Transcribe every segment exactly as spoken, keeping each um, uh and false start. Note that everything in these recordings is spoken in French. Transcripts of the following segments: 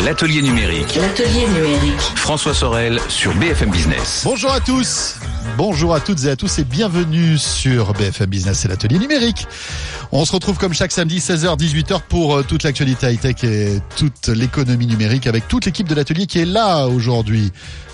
l'atelier numérique. L'atelier numérique. François Sorel sur B F M Business. Bonjour à tous. Bonjour à toutes et à tous et bienvenue sur B F M Business et l'atelier numérique. On se retrouve comme chaque samedi seize heures dix-huit heures pour toute l'actualité high-tech et toute l'économie numérique avec toute l'équipe de l'atelier qui est là aujourd'hui.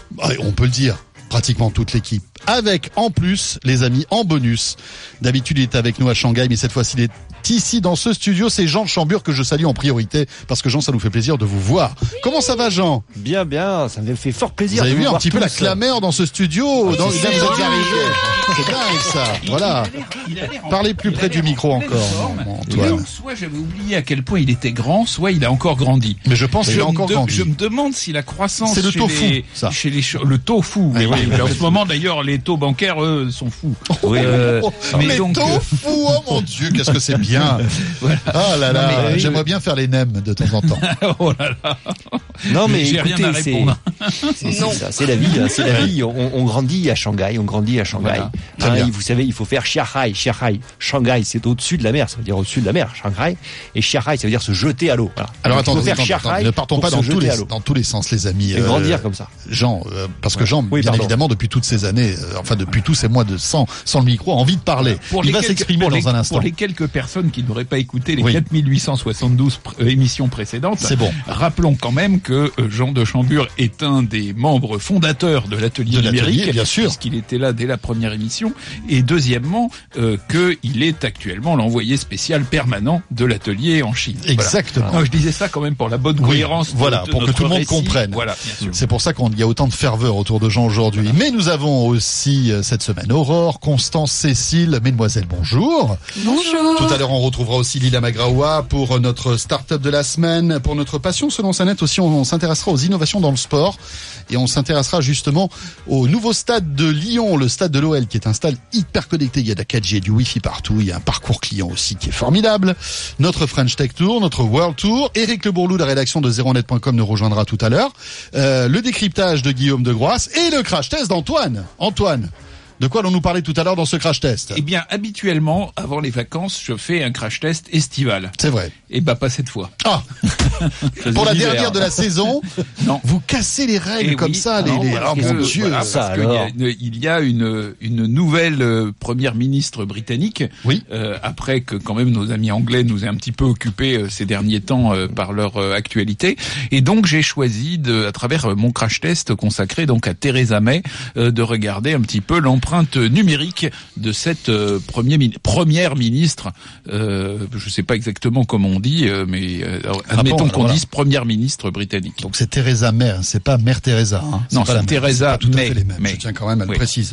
On peut le dire, pratiquement toute l'équipe. Avec en plus les amis en bonus. D'habitude il est avec nous à Shanghai, mais cette fois-ci il est ici dans ce studio. C'est Jean de Chambure que je salue en priorité parce que Jean, ça nous fait plaisir de vous voir. Oui. Comment ça va, Jean? Bien, bien, ça me fait fort plaisir. Vous avez de vu vous un petit peu tous. la clameur dans ce studio. Oui, dans, c'est là, vous êtes arrivé. C'est dingue ça. Voilà. Parlez plus près du micro encore, Antoine. Soit j'avais oublié à quel point il était grand, soit il a encore grandi. Mais je pense qu'il a encore de, grandi. Je me demande si la croissance c'est le chez tofu, les, ça. chez les le tofu. Oui, oui, oui. En ce moment d'ailleurs, les taux bancaires eux sont fous. Oui. Euh, mais mais donc, tofu, oh mon Dieu, qu'est-ce que c'est bien. Voilà. Ah là là, non, mais, j'aimerais bien faire les nems de temps en temps. Oh là là. Non mais j'ai écoutez, rien à c'est, répondre. c'est, c'est ça, c'est la vie, hein, c'est la vie. On, on grandit à Shanghai, on grandit à Shanghai. Voilà. Très Hein, bien. vous savez, il faut faire Shanghai, Shanghai. Shanghai, c'est au-dessus de la mer, ça veut dire au-dessus de la mer, Shanghai. Et Shanghai, ça veut dire se jeter à l'eau. Voilà. Alors Donc, il faut attendez, faire attendez, Shanghai attendez, ne partons pour pas se dans tous, jeter les, à l'eau. dans tous les sens, les amis. Et grandir comme ça. Jean, euh, parce que Jean, Oui, bien pardon. évidemment, depuis toutes ces années, euh, enfin depuis tous ces mois de sans, sans le micro, a envie de parler. Pour Il les va quelques- s'exprimer pour dans les- un instant. Pour les quelques personnes qui n'auraient pas écouté les Oui. quatre mille huit cent soixante-douze pr- euh, émissions précédentes, C'est bon. rappelons quand même que euh, Jean de Chambure est un des membres fondateurs de l'atelier De l'atelier, numérique, bien sûr. puisqu'il était là dès la première émission, et deuxièmement, euh, qu'il est actuellement l'envoyé spécial permanent de l'atelier en Chine. Exactement. Voilà. Non, je disais ça quand même pour la bonne Oui, cohérence. de- voilà, de pour que notre tout le monde récit. comprenne. Voilà, bien sûr. C'est pour ça qu'il y a autant de ferveur autour de Jean aujourd'hui. Voilà. Mais nous avons aussi euh, cette semaine Aurore, Constance, Cécile, mesdemoiselles, bonjour. Bonjour. Tout à l'heure, on retrouvera aussi Lila Magraoua pour notre start-up de la semaine. Pour notre passion selon sa net aussi, on, on s'intéressera aux innovations dans le sport. Et on s'intéressera justement au nouveau stade de Lyon, le stade de l'O L, qui est un stade hyper connecté. Il y a de la quatre G, du Wi-Fi partout. Il y a un parcours client aussi qui est formidable. Notre French Tech Tour, notre World Tour. Éric Le Bourlou, de la rédaction de zéro net point com, nous rejoindra tout à l'heure. Euh, le décryptage de Guillaume de Groisse et le crash test d'Antoine. Antoine, de quoi allons-nous parler tout à l'heure dans ce crash test? Eh bien, habituellement, avant les vacances, je fais un crash test estival. C'est vrai. Et bah, pas cette fois. Ah, pour la dernière de la saison, Non. vous cassez les règles Eh comme oui, ça, les, non, les... parce oh que- mon Dieu. voilà, ça, parce qu'il y a alors. une- il y a une, une nouvelle euh, première ministre britannique. Oui. Euh, après que quand même nos amis anglais nous aient un petit peu occupés euh, ces derniers temps euh, par leur euh, actualité. Et donc j'ai choisi, de, à travers euh, mon crash test consacré donc à Theresa May, euh, de regarder un petit peu l'empreinte numérique de cette euh, premier, min- première ministre. Euh, je sais pas exactement comment on dit, euh, mais euh, admettons alors qu'on voilà. dise première ministre britannique. Donc c'est Theresa May, hein, c'est pas Mère Teresa. Hein. Non, pas c'est la même. Theresa C'est pas tout à May. fait les mêmes. May. Je tiens quand même à le Oui. préciser.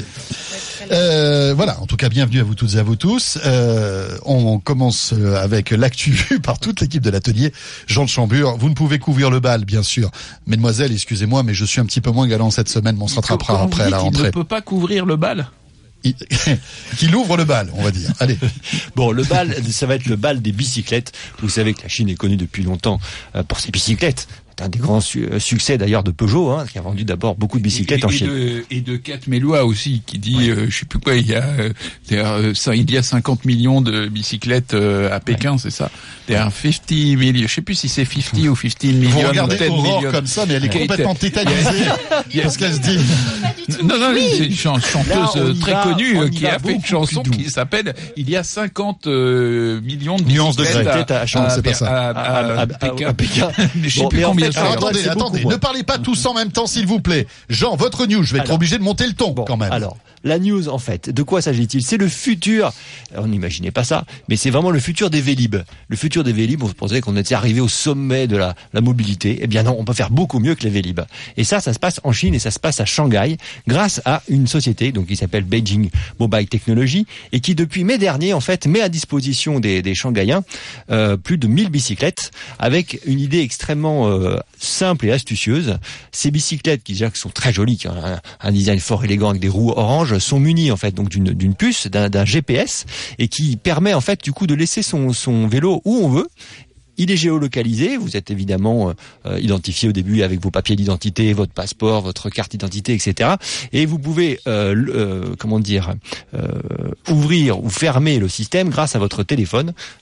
Euh, voilà, en tout cas, bienvenue à vous toutes et à vous tous. Euh, on commence euh, avec l'actu vue par toute l'équipe de l'atelier. Jean de Chambure, vous ne pouvez couvrir le bal, bien sûr. Mesdemoiselles, excusez-moi, mais je suis un petit peu moins galant cette semaine, mais on se rattrapera Comment après vous à la dites, il rentrée. ne peut pas couvrir le bal. Il- Qu'il ouvre le bal, on va dire. Allez. Bon, le bal, ça va être le bal des bicyclettes. Vous savez que la Chine est connue depuis longtemps euh, pour ses bicyclettes. C'est un des grands su- euh, succès d'ailleurs de Peugeot, hein, qui a vendu d'abord beaucoup de bicyclettes et, en et Chine. De, et de Kat Mellois aussi, qui dit, euh, je sais plus quoi, il y a, euh, euh, ça, il y a cinquante millions de bicyclettes euh, à Pékin, c'est ça. There are cinquante millions, je sais plus si c'est cinquante ou quinze millions. Vous regardez ten Aurore millions. comme ça, mais elle est Kate- complètement tétanisée. Parce qu'elle se dit... Non, non, c'est une chan- chanteuse Là, on euh, y très va, connue on euh, y qui va a fait une beaucoup chanson plus doux. qui s'appelle Il y a cinquante euh, millions de Nuances de bicyclettes grès. Peut-être à Chang, c'est pas ça. À, à- À- à- à à- Pékin. à Pékin. Je sais Bon, plus mais en combien fait, ça Alors alors, va. attendez, c'est beaucoup attendez, moins. ne parlez pas tous en même temps, s'il vous plaît. Jean, votre news, je vais être Alors. obligé de monter le ton, Bon, quand même. alors, la news, en fait, de quoi s'agit-il? C'est le futur, on n'imaginait pas ça, mais c'est vraiment le futur des Vélib. Le futur des Vélib, on se pensait qu'on était arrivé au sommet de la, la mobilité. Eh bien non, on peut faire beaucoup mieux que les Vélib. Et ça, ça se passe en Chine et ça se passe à Shanghai, grâce à une société donc qui s'appelle Beijing Mobile Technology, et qui, depuis mai dernier, en fait, met à disposition des, des Shanghaïens euh, plus de mille bicyclettes, avec une idée extrêmement euh, simple et astucieuse. Ces bicyclettes, qui déjà sont très jolies, qui ont un, un design fort élégant avec des roues oranges, sont munies en fait donc d'une d'une puce, d'un d'un G P S, et qui permet en fait du coup de laisser son son vélo où on veut. Il est géolocalisé, vous êtes évidemment euh, identifié au début avec vos papiers d'identité, votre passeport, votre carte d'identité, et cetera. Et vous pouvez, euh, euh, comment dire, euh, ouvrir ou fermer le système grâce à votre téléphone,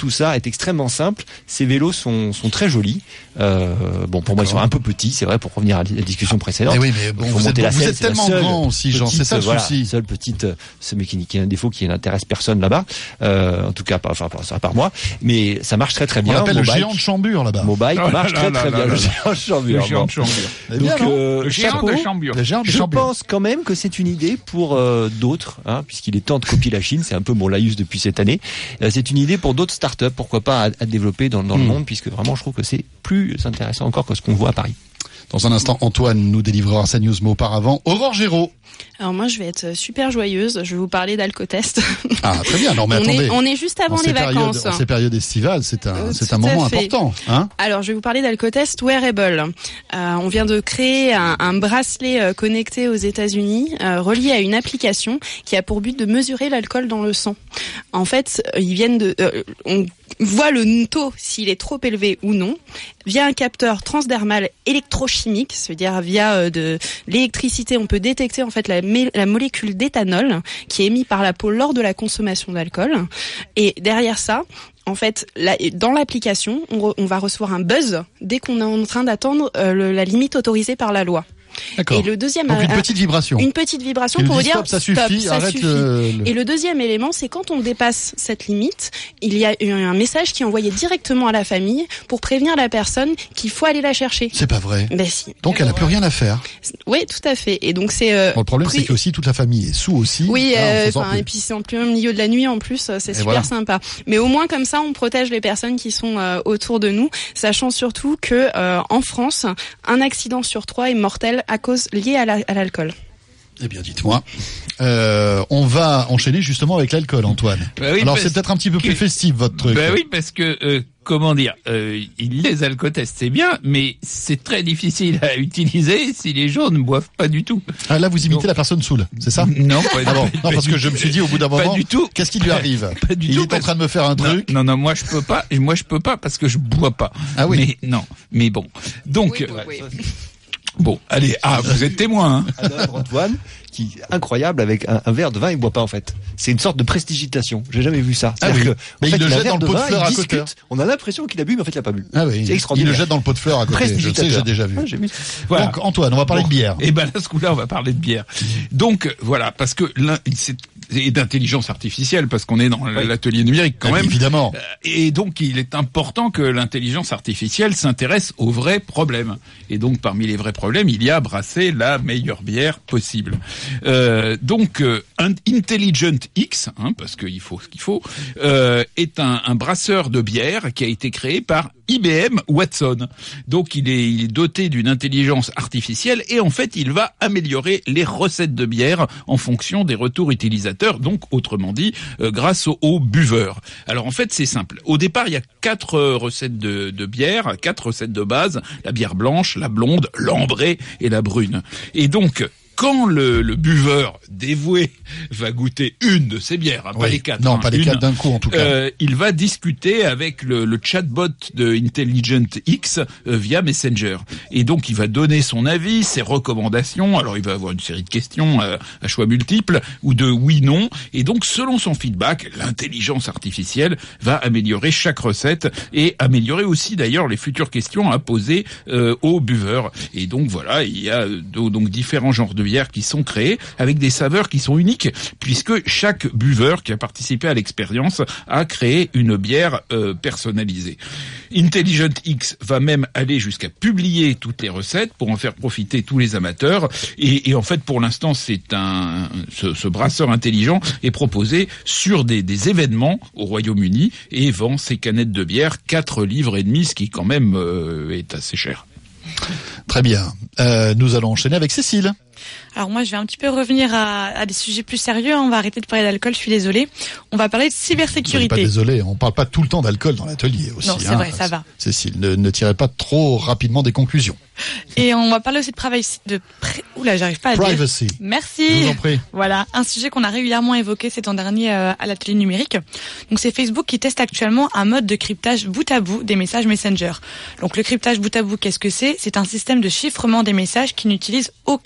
tout ça est extrêmement simple. Ces vélos sont, sont très jolis. Euh, bon, pour moi, ils sont un peu petits, c'est vrai, pour revenir à la discussion précédente. Eh oui, mais bon, vous êtes, la vous selle, êtes c'est la tellement seule grand aussi, Jean, c'est ça le voilà, souci. Seule petite, ce mais qui, qui a un défaut qui n'intéresse personne là-bas. Euh, en tout cas, pas, enfin, pas, à part moi. Mais ça marche très très bien. On l'appelle le Mobike, géant de Chambure là-bas. Mobike Oh là marche là très là très là bien. là Le là. géant de Chambure. Le géant bon. de Chambure. Eh bien, Donc, non. euh, Le géant chapeau. de Chambure. Le géant de Je Chambure. pense quand même que c'est une idée pour euh, d'autres, hein, puisqu'il est temps de copier la Chine. C'est un peu mon laïus depuis cette année. Euh, c'est une idée pour d'autres startups, pourquoi pas à, à développer dans, dans Mm. le monde, puisque vraiment je trouve que c'est plus intéressant encore que ce qu'on voit à Paris. Dans un instant, Antoine nous délivrera sa news, mais auparavant, Aurore Géraud. Alors moi, je vais être super joyeuse. Je vais vous parler d'Alcotest. Ah, très bien. Non, mais on, attendez. est, on est juste avant en les ces périodes, vacances. en ces périodes estivales, c'est un, Euh, c'est tout un moment à fait. important, hein. Alors, je vais vous parler d'Alcotest Wearable. Euh, on vient de créer un, un bracelet euh, connecté aux États-Unis, euh, relié à une application qui a pour but de mesurer l'alcool dans le sang. En fait, euh, ils viennent de, euh, on voit le taux s'il est trop élevé ou non via un capteur transdermal électrochimique, c'est-à-dire via euh, de l'électricité. On peut détecter en fait la, mé- la molécule d'éthanol qui est émise par la peau lors de la consommation d'alcool. Et derrière ça, en fait, là, dans l'application, on, re- on va recevoir un buzz dès qu'on est en train d'attendre euh, le- la limite autorisée par la loi. D'accord. Et le deuxième, Donc une un- petite vibration. une petite vibration Qui nous pour vous dit dire stop, ça suffit, ça arrête suffit. le- le- Et le deuxième élément, c'est quand on dépasse cette limite, il y a eu un message qui est envoyé directement à la famille pour prévenir la personne qu'il faut aller la chercher. C'est pas vrai. Ben si. Donc elle a plus rien à faire. Oui, tout à fait. Et donc c'est. Euh, Bon, le problème, pris- c'est que aussi toute la famille est sous aussi. Oui, hein, en euh, faisant enfin, plus. et puis c'est en plein milieu de la nuit en plus, euh, c'est Et super voilà. sympa. Mais au moins comme ça, on protège les personnes qui sont euh, autour de nous, sachant surtout que euh, en France, un accident sur trois est mortel à cause lié à, la, à l'alcool. Eh bien, dites-moi. Euh, on va enchaîner justement avec l'alcool, Antoine. Bah oui, Alors parce c'est peut-être un petit peu plus que- festif votre truc. Ben oui, parce que euh, comment dire, euh, les alcotests c'est bien, mais c'est très difficile à utiliser si les gens ne boivent pas du tout. Ah, là, vous imitez Non. la personne saoule, c'est ça? Non, pas, Ah bon, pas- non, parce pas que du- je me suis dit au bout d'un pas moment, du tout. qu'est-ce qui lui arrive? Pas du Il tout, est en parce- train de me faire un Non, truc. non, non, moi je peux pas. Et moi je peux pas parce que je bois pas. Ah oui. Mais non, mais bon. Donc Oui, oui, euh, oui. bon, allez, ah vous êtes témoin. Hein. Alors, Antoine, qui est incroyable avec un, un verre de vin, il boit pas en fait. C'est une sorte de prestigitation. J'ai jamais vu ça. Ah C'est-à-dire oui. que, en Mais il fait, le a un jette verre dans le de pot de vin, fleurs il à discute. côté. On a l'impression qu'il a bu, mais en fait il a pas bu. Ah oui. C'est Il le extraordinaire. jette dans le pot de fleurs à côté. Je sais, Prestidigitateur. j'ai déjà vu. Ah, j'ai vu. Voilà. Donc Antoine, on va parler Bon. de bière. Et ben là, ce coup-là, on va parler de bière. Donc euh, voilà, parce que l'un, c'est et d'intelligence artificielle, parce qu'on est dans l'atelier numérique quand Ah, même. Évidemment. Euh, Et donc, il est important que l'intelligence artificielle s'intéresse aux vrais problèmes. Et donc, parmi les vrais problèmes, il y a brasser la meilleure bière possible. Euh, donc, euh, Intelligent X, hein, parce qu'il faut ce qu'il faut, euh, est un, un brasseur de bière qui a été créé par I B M Watson. Donc, il est, il est doté d'une intelligence artificielle et en fait, il va améliorer les recettes de bière en fonction des retours utilisateurs. Donc, autrement dit, euh, grâce aux, aux buveurs. Alors, en fait, c'est simple. Au départ, il y a quatre euh, recettes de, de bière, quatre recettes de base, la bière blanche, la blonde, l'ambrée et la brune. Et donc, quand le, le buveur dévoué va goûter une de ces bières, hein, pas Oui. les quatre, Non, hein, pas les une, quatre d'un coup en tout cas. euh, il va discuter avec le, le chatbot de Intelligent X euh, via Messenger. Et donc, il va donner son avis, ses recommandations. Alors, il va avoir une série de questions euh, à choix multiples ou de oui-non. Et donc, selon son feedback, l'intelligence artificielle va améliorer chaque recette et améliorer aussi, d'ailleurs, les futures questions à poser euh, aux buveurs. Et donc, voilà, il y a euh, donc différents genres de bières qui sont créés avec des saveurs qui sont uniques puisque chaque buveur qui a participé à l'expérience a créé une bière euh, personnalisée. Intelligent X va même aller jusqu'à publier toutes les recettes pour en faire profiter tous les amateurs et, et en fait pour l'instant c'est un ce, ce brasseur intelligent est proposé sur des, des événements au Royaume-Uni et vend ses canettes de bière quatre livres et demi, ce qui quand même euh, est assez cher. Très bien. Euh, nous allons enchaîner avec Cécile. Alors moi, je vais un petit peu revenir à, à des sujets plus sérieux. On va arrêter de parler d'alcool, je suis désolée. On va parler de Vous n'êtes cybersécurité. pas désolé, on parle pas tout le temps d'alcool dans l'atelier aussi. Non, c'est hein. vrai, ça va. Cécile, ne, ne tirez pas trop rapidement des conclusions. Et on va parler aussi de privacy. De pré... Oula, j'arrive pas à le dire. Privacy. Merci. Je vous en prie. Voilà, un sujet qu'on a régulièrement évoqué ces temps derniers euh, à l'atelier numérique. Donc c'est Facebook qui teste actuellement un mode de cryptage bout à bout des messages Messenger. Donc le cryptage bout à bout, qu'est-ce que c'est ? C'est un système de chiffrement des messages qui n'utilise aucun intermédiaire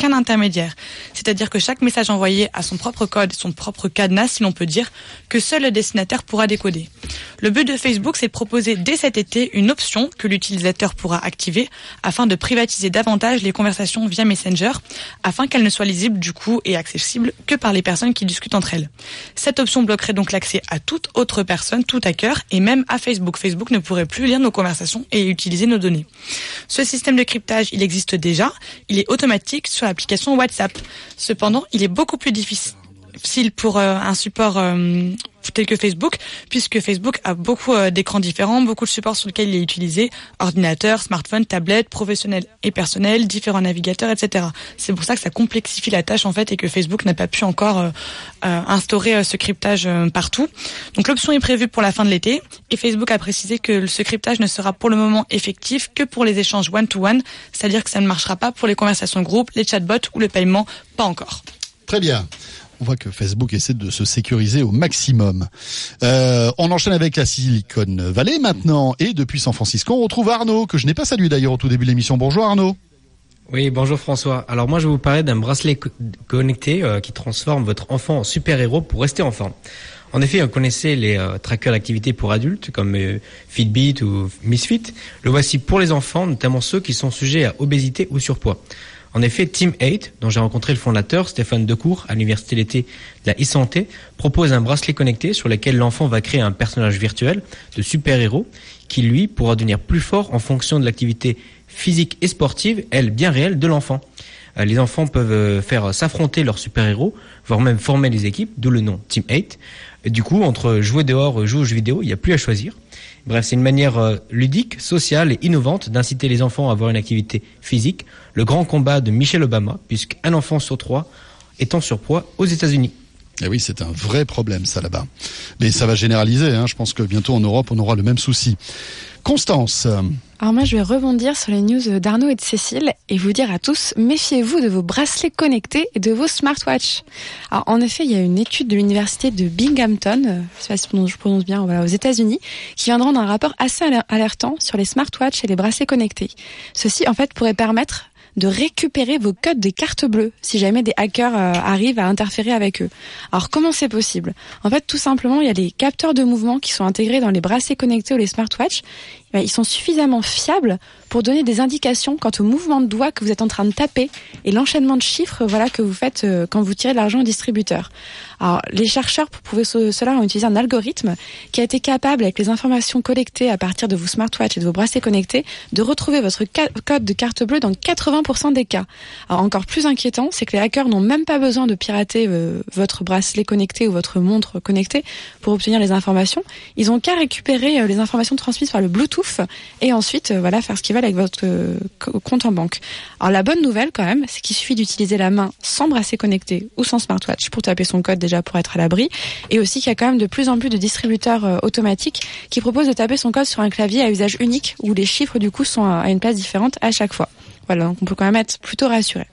intermédiaire. C'est-à-dire que chaque message envoyé a son propre code, son propre cadenas, si l'on peut dire, que seul le destinataire pourra décoder. Le but de Facebook, c'est de proposer dès cet été une option que l'utilisateur pourra activer afin de privatiser davantage les conversations via Messenger, afin qu'elles ne soient lisibles du coup et accessibles que par les personnes qui discutent entre elles. Cette option bloquerait donc l'accès à toute autre personne, tout hacker, et même à Facebook. Facebook ne pourrait plus lire nos conversations et utiliser nos données. Ce système de cryptage, il existe déjà, il est automatique sur l'application WhatsApp. Cependant, il est beaucoup plus difficile pour euh, un support euh, tel que Facebook, puisque Facebook a beaucoup euh, d'écrans différents, beaucoup de supports sur lesquels il est utilisé, ordinateur, smartphone, tablette, professionnel et personnel, différents navigateurs, et cetera. C'est pour ça que ça complexifie la tâche en fait et que Facebook n'a pas pu encore euh, euh, instaurer euh, ce cryptage euh, partout. Donc l'option est prévue pour la fin de l'été et Facebook a précisé que ce cryptage ne sera pour le moment effectif que pour les échanges one-to-one, c'est-à-dire que ça ne marchera pas pour les conversations de groupe, les chatbots ou le paiement, pas encore. Très bien. On voit que Facebook essaie de se sécuriser au maximum. Euh, on enchaîne avec la Silicon Valley maintenant. Et depuis San Francisco, on retrouve Arnaud, que je n'ai pas salué d'ailleurs au tout début de l'émission. Bonjour Arnaud. Oui, bonjour François. Alors moi, je vais vous parler d'un bracelet co- connecté euh, qui transforme votre enfant en super-héros pour rester enfant. En effet, vous connaissez les euh, trackers d'activité pour adultes comme euh, Fitbit ou Misfit. Le voici pour les enfants, notamment ceux qui sont sujets à obésité ou surpoids. En effet, Team huit, dont j'ai rencontré le fondateur, Stéphane Decour, à l'Université d'été de la e-santé, propose un bracelet connecté sur lequel l'enfant va créer un personnage virtuel de super-héros qui, lui, pourra devenir plus fort en fonction de l'activité physique et sportive, elle, bien réelle, de l'enfant. Euh, les enfants peuvent faire s'affronter leurs super-héros, voire même former des équipes, d'où le nom Team huit. Et du coup, entre jouer dehors ou jouer aux jeux vidéo, il n'y a plus à choisir. Bref, c'est une manière euh, ludique, sociale et innovante d'inciter les enfants à avoir une activité physique. Le grand combat de Michelle Obama, puisqu'un enfant sur trois est en surpoids aux États-Unis. Eh oui, c'est un vrai problème ça là-bas. Mais ça va généraliser, hein. Je pense que bientôt en Europe, on aura le même souci. Constance. Alors moi, je vais rebondir sur les news d'Arnaud et de Cécile et vous dire à tous, méfiez-vous de vos bracelets connectés et de vos smartwatches. Alors en effet, il y a une étude de l'université de Binghamton, je sais pas si je prononce bien, voilà, aux États-Unis, qui vient de rendre un rapport assez alertant sur les smartwatches et les bracelets connectés. Ceci, en fait, pourrait permettre de récupérer vos codes des cartes bleues si jamais des hackers euh, arrivent à interférer avec eux. Alors comment c'est possible ? En fait, tout simplement, il y a les capteurs de mouvement qui sont intégrés dans les bracelets connectés ou les smartwatches. Ben, ils sont suffisamment fiables pour donner des indications quant au mouvement de doigts que vous êtes en train de taper et l'enchaînement de chiffres, voilà, que vous faites euh, quand vous tirez de l'argent au distributeur. Alors, les chercheurs, pour prouver ce, cela, ont utilisé un algorithme qui a été capable, avec les informations collectées à partir de vos smartwatches et de vos bracelets connectés, de retrouver votre ca- code de carte bleue dans quatre-vingts pour cent des cas. Alors, encore plus inquiétant, c'est que les hackers n'ont même pas besoin de pirater euh, votre bracelet connecté ou votre montre connectée pour obtenir les informations. Ils ont qu'à récupérer euh, les informations transmises par le Bluetooth et ensuite, euh, voilà, faire ce qu'ils veulent avec votre euh, compte en banque. Alors, la bonne nouvelle, quand même, c'est qu'il suffit d'utiliser la main sans bracelet connecté ou sans smartwatch pour taper son code déjà pour être à l'abri, et aussi qu'il y a quand même de plus en plus de distributeurs euh, automatiques qui proposent de taper son code sur un clavier à usage unique où les chiffres du coup sont à, à une place différente à chaque fois. Voilà, donc on peut quand même être plutôt rassuré.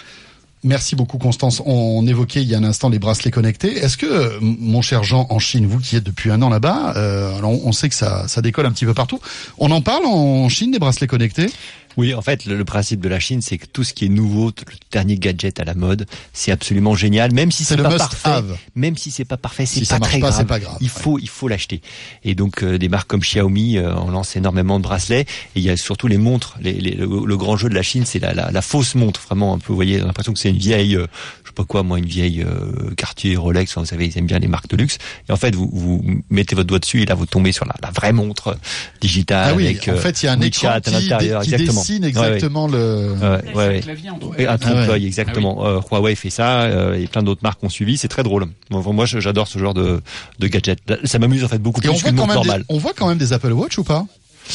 Merci beaucoup Constance. On évoquait il y a un instant les bracelets connectés. Est-ce que, mon cher Jean, en Chine, vous qui êtes depuis un an là-bas, euh, alors on sait que ça, ça décolle un petit peu partout. On en parle en Chine des bracelets connectés ? Oui, en fait, le, le principe de la Chine, c'est que tout ce qui est nouveau, le dernier gadget à la mode, c'est absolument génial, même si c'est, c'est pas parfait. Have. Même si c'est pas parfait, c'est si pas ça marche très pas, grave. C'est pas grave. Il faut, ouais. il faut l'acheter. Et donc, euh, des marques comme Xiaomi, euh, on lance énormément de bracelets. Et il y a surtout les montres. Les, les, le, le grand jeu de la Chine, c'est la, la, la fausse montre. Vraiment, un peu, vous voyez, l'impression que c'est une vieille, euh, je sais pas quoi, moi, une vieille euh, Cartier, Rolex. Vous savez, ils aiment bien les marques de luxe. Et en fait, vous, vous mettez votre doigt dessus et là, vous tombez sur la, la vraie montre digitale. Ah oui, avec, en fait, il y a un écran qui, à l'intérieur, qui exactement. dessine exactement. Ouais, ouais. Le... Ouais, ouais, ouais. Un trompe-l'œil, ah ouais. exactement. Ah oui. euh, Huawei fait ça, euh, et plein d'autres marques ont suivi. C'est très drôle. Moi, moi j'adore ce genre de, de gadget. Ça m'amuse en fait beaucoup et plus qu'une montre normale. Des, on voit quand même des Apple Watch ou pas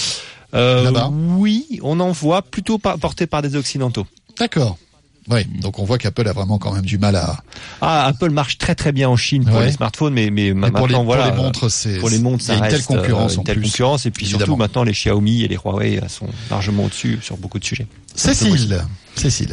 euh, Là-bas. Oui, on en voit plutôt par, portés par des occidentaux. D'accord. Oui, donc on voit qu'Apple a vraiment quand même du mal à. Ah, Apple marche très très bien en Chine pour ouais. les smartphones, mais mais, mais maintenant pour les, voilà. Pour les montres, c'est. Pour les montres, ça il y a une reste telle concurrence, euh, une telle en plus, concurrence, et puis évidemment. surtout maintenant les Xiaomi et les Huawei sont largement au-dessus sur beaucoup de sujets. Cécile, Cécile.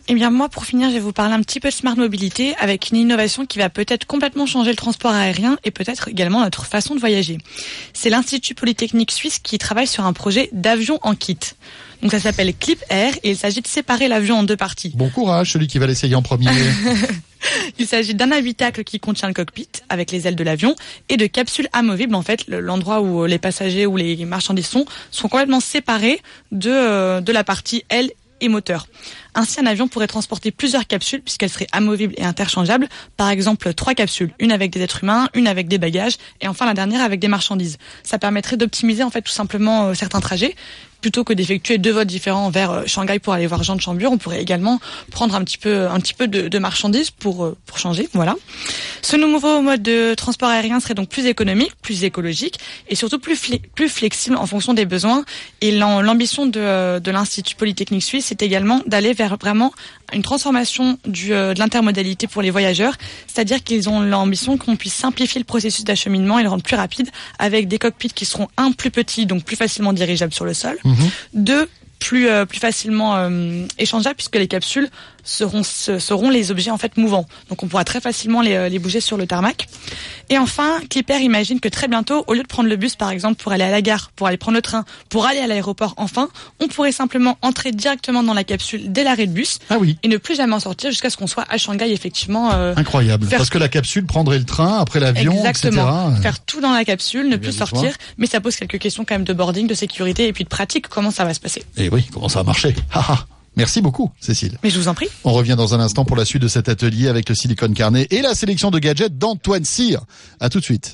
Eh bien moi, pour finir, je vais vous parler un petit peu de smart mobilité avec une innovation qui va peut-être complètement changer le transport aérien et peut-être également notre façon de voyager. C'est l'Institut Polytechnique Suisse qui travaille sur un projet d'avion en kit. Donc ça s'appelle Clip Air et il s'agit de séparer l'avion en deux parties. Bon courage, celui qui va l'essayer en premier. Il s'agit d'un habitacle qui contient le cockpit avec les ailes de l'avion et de capsules amovibles. En fait, l'endroit où les passagers ou les marchandises sont sont complètement séparés de de la partie aile et moteur. Ainsi, un avion pourrait transporter plusieurs capsules puisqu'elles seraient amovibles et interchangeables. Par exemple, trois capsules, une avec des êtres humains, une avec des bagages et enfin la dernière avec des marchandises. Ça permettrait d'optimiser en fait tout simplement euh, certains trajets. Plutôt que d'effectuer deux vols différents vers euh, Shanghai pour aller voir Jean de Chambure, on pourrait également prendre un petit peu, un petit peu de, de marchandises pour euh, pour changer. Voilà. Ce nouveau mode de transport aérien serait donc plus économique, plus écologique et surtout plus fle- plus flexible en fonction des besoins. Et l'ambition de, de l'Institut Polytechnique Suisse, c'est également d'aller vers vraiment une transformation du, euh, de l'intermodalité pour les voyageurs, c'est-à-dire qu'ils ont l'ambition qu'on puisse simplifier le processus d'acheminement et le rendre plus rapide avec des cockpits qui seront un plus petits, donc plus facilement dirigeables sur le sol. Mmh. Deux, plus euh, plus facilement euh, échangeables puisque les capsules seront seront les objets en fait mouvants. Donc on pourra très facilement les les bouger sur le tarmac. Et enfin, Clip Air imagine que très bientôt, au lieu de prendre le bus par exemple pour aller à la gare, pour aller prendre le train, pour aller à l'aéroport, enfin, on pourrait simplement entrer directement dans la capsule dès l'arrêt de bus. Ah oui. Et ne plus jamais en sortir jusqu'à ce qu'on soit à Shanghai effectivement. Euh, Incroyable. Parce que la capsule prendrait le train après l'avion, exactement. et cetera. Faire tout dans la capsule, ne plus sortir, mais ça pose quelques questions quand même de boarding, de sécurité et puis de pratique. Comment ça va se passer? Et oui, comment ça va marcher? Haha. Merci beaucoup, Cécile. Mais je vous en prie. On revient dans un instant pour la suite de cet atelier avec le Silicon Carnet et la sélection de gadgets d'Antoine Cyr. À tout de suite.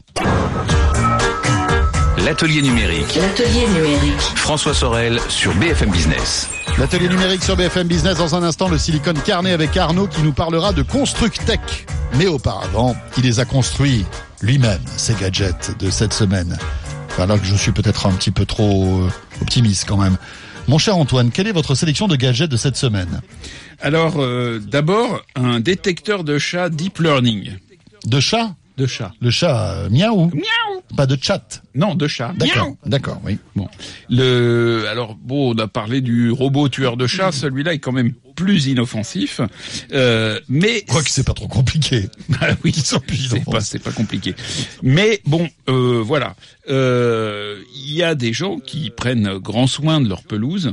L'atelier numérique. L'atelier numérique. François Sorel sur B F M Business. L'atelier numérique sur B F M Business. Dans un instant, le Silicon Carnet avec Arnaud qui nous parlera de Constructech. Mais auparavant, il les a construits lui-même, ces gadgets de cette semaine. Alors que je suis peut-être un petit peu trop optimiste quand même. Mon cher Antoine, quelle est votre sélection de gadgets de cette semaine? Alors, euh, d'abord, un détecteur de chat Deep Learning. De chat? De chat. Le chat euh, miaou? Miaou. Pas de chat? Non, de chat. D'accord, Miaou. d'accord, oui. Bon, le, alors bon, on a parlé du robot tueur de chat. Celui-là est quand même plus inoffensif, euh, mais je crois que c'est pas trop compliqué. Ah oui, c'est pas, c'est pas compliqué. Mais bon, euh, voilà, euh, il y a des gens qui prennent grand soin de leur pelouse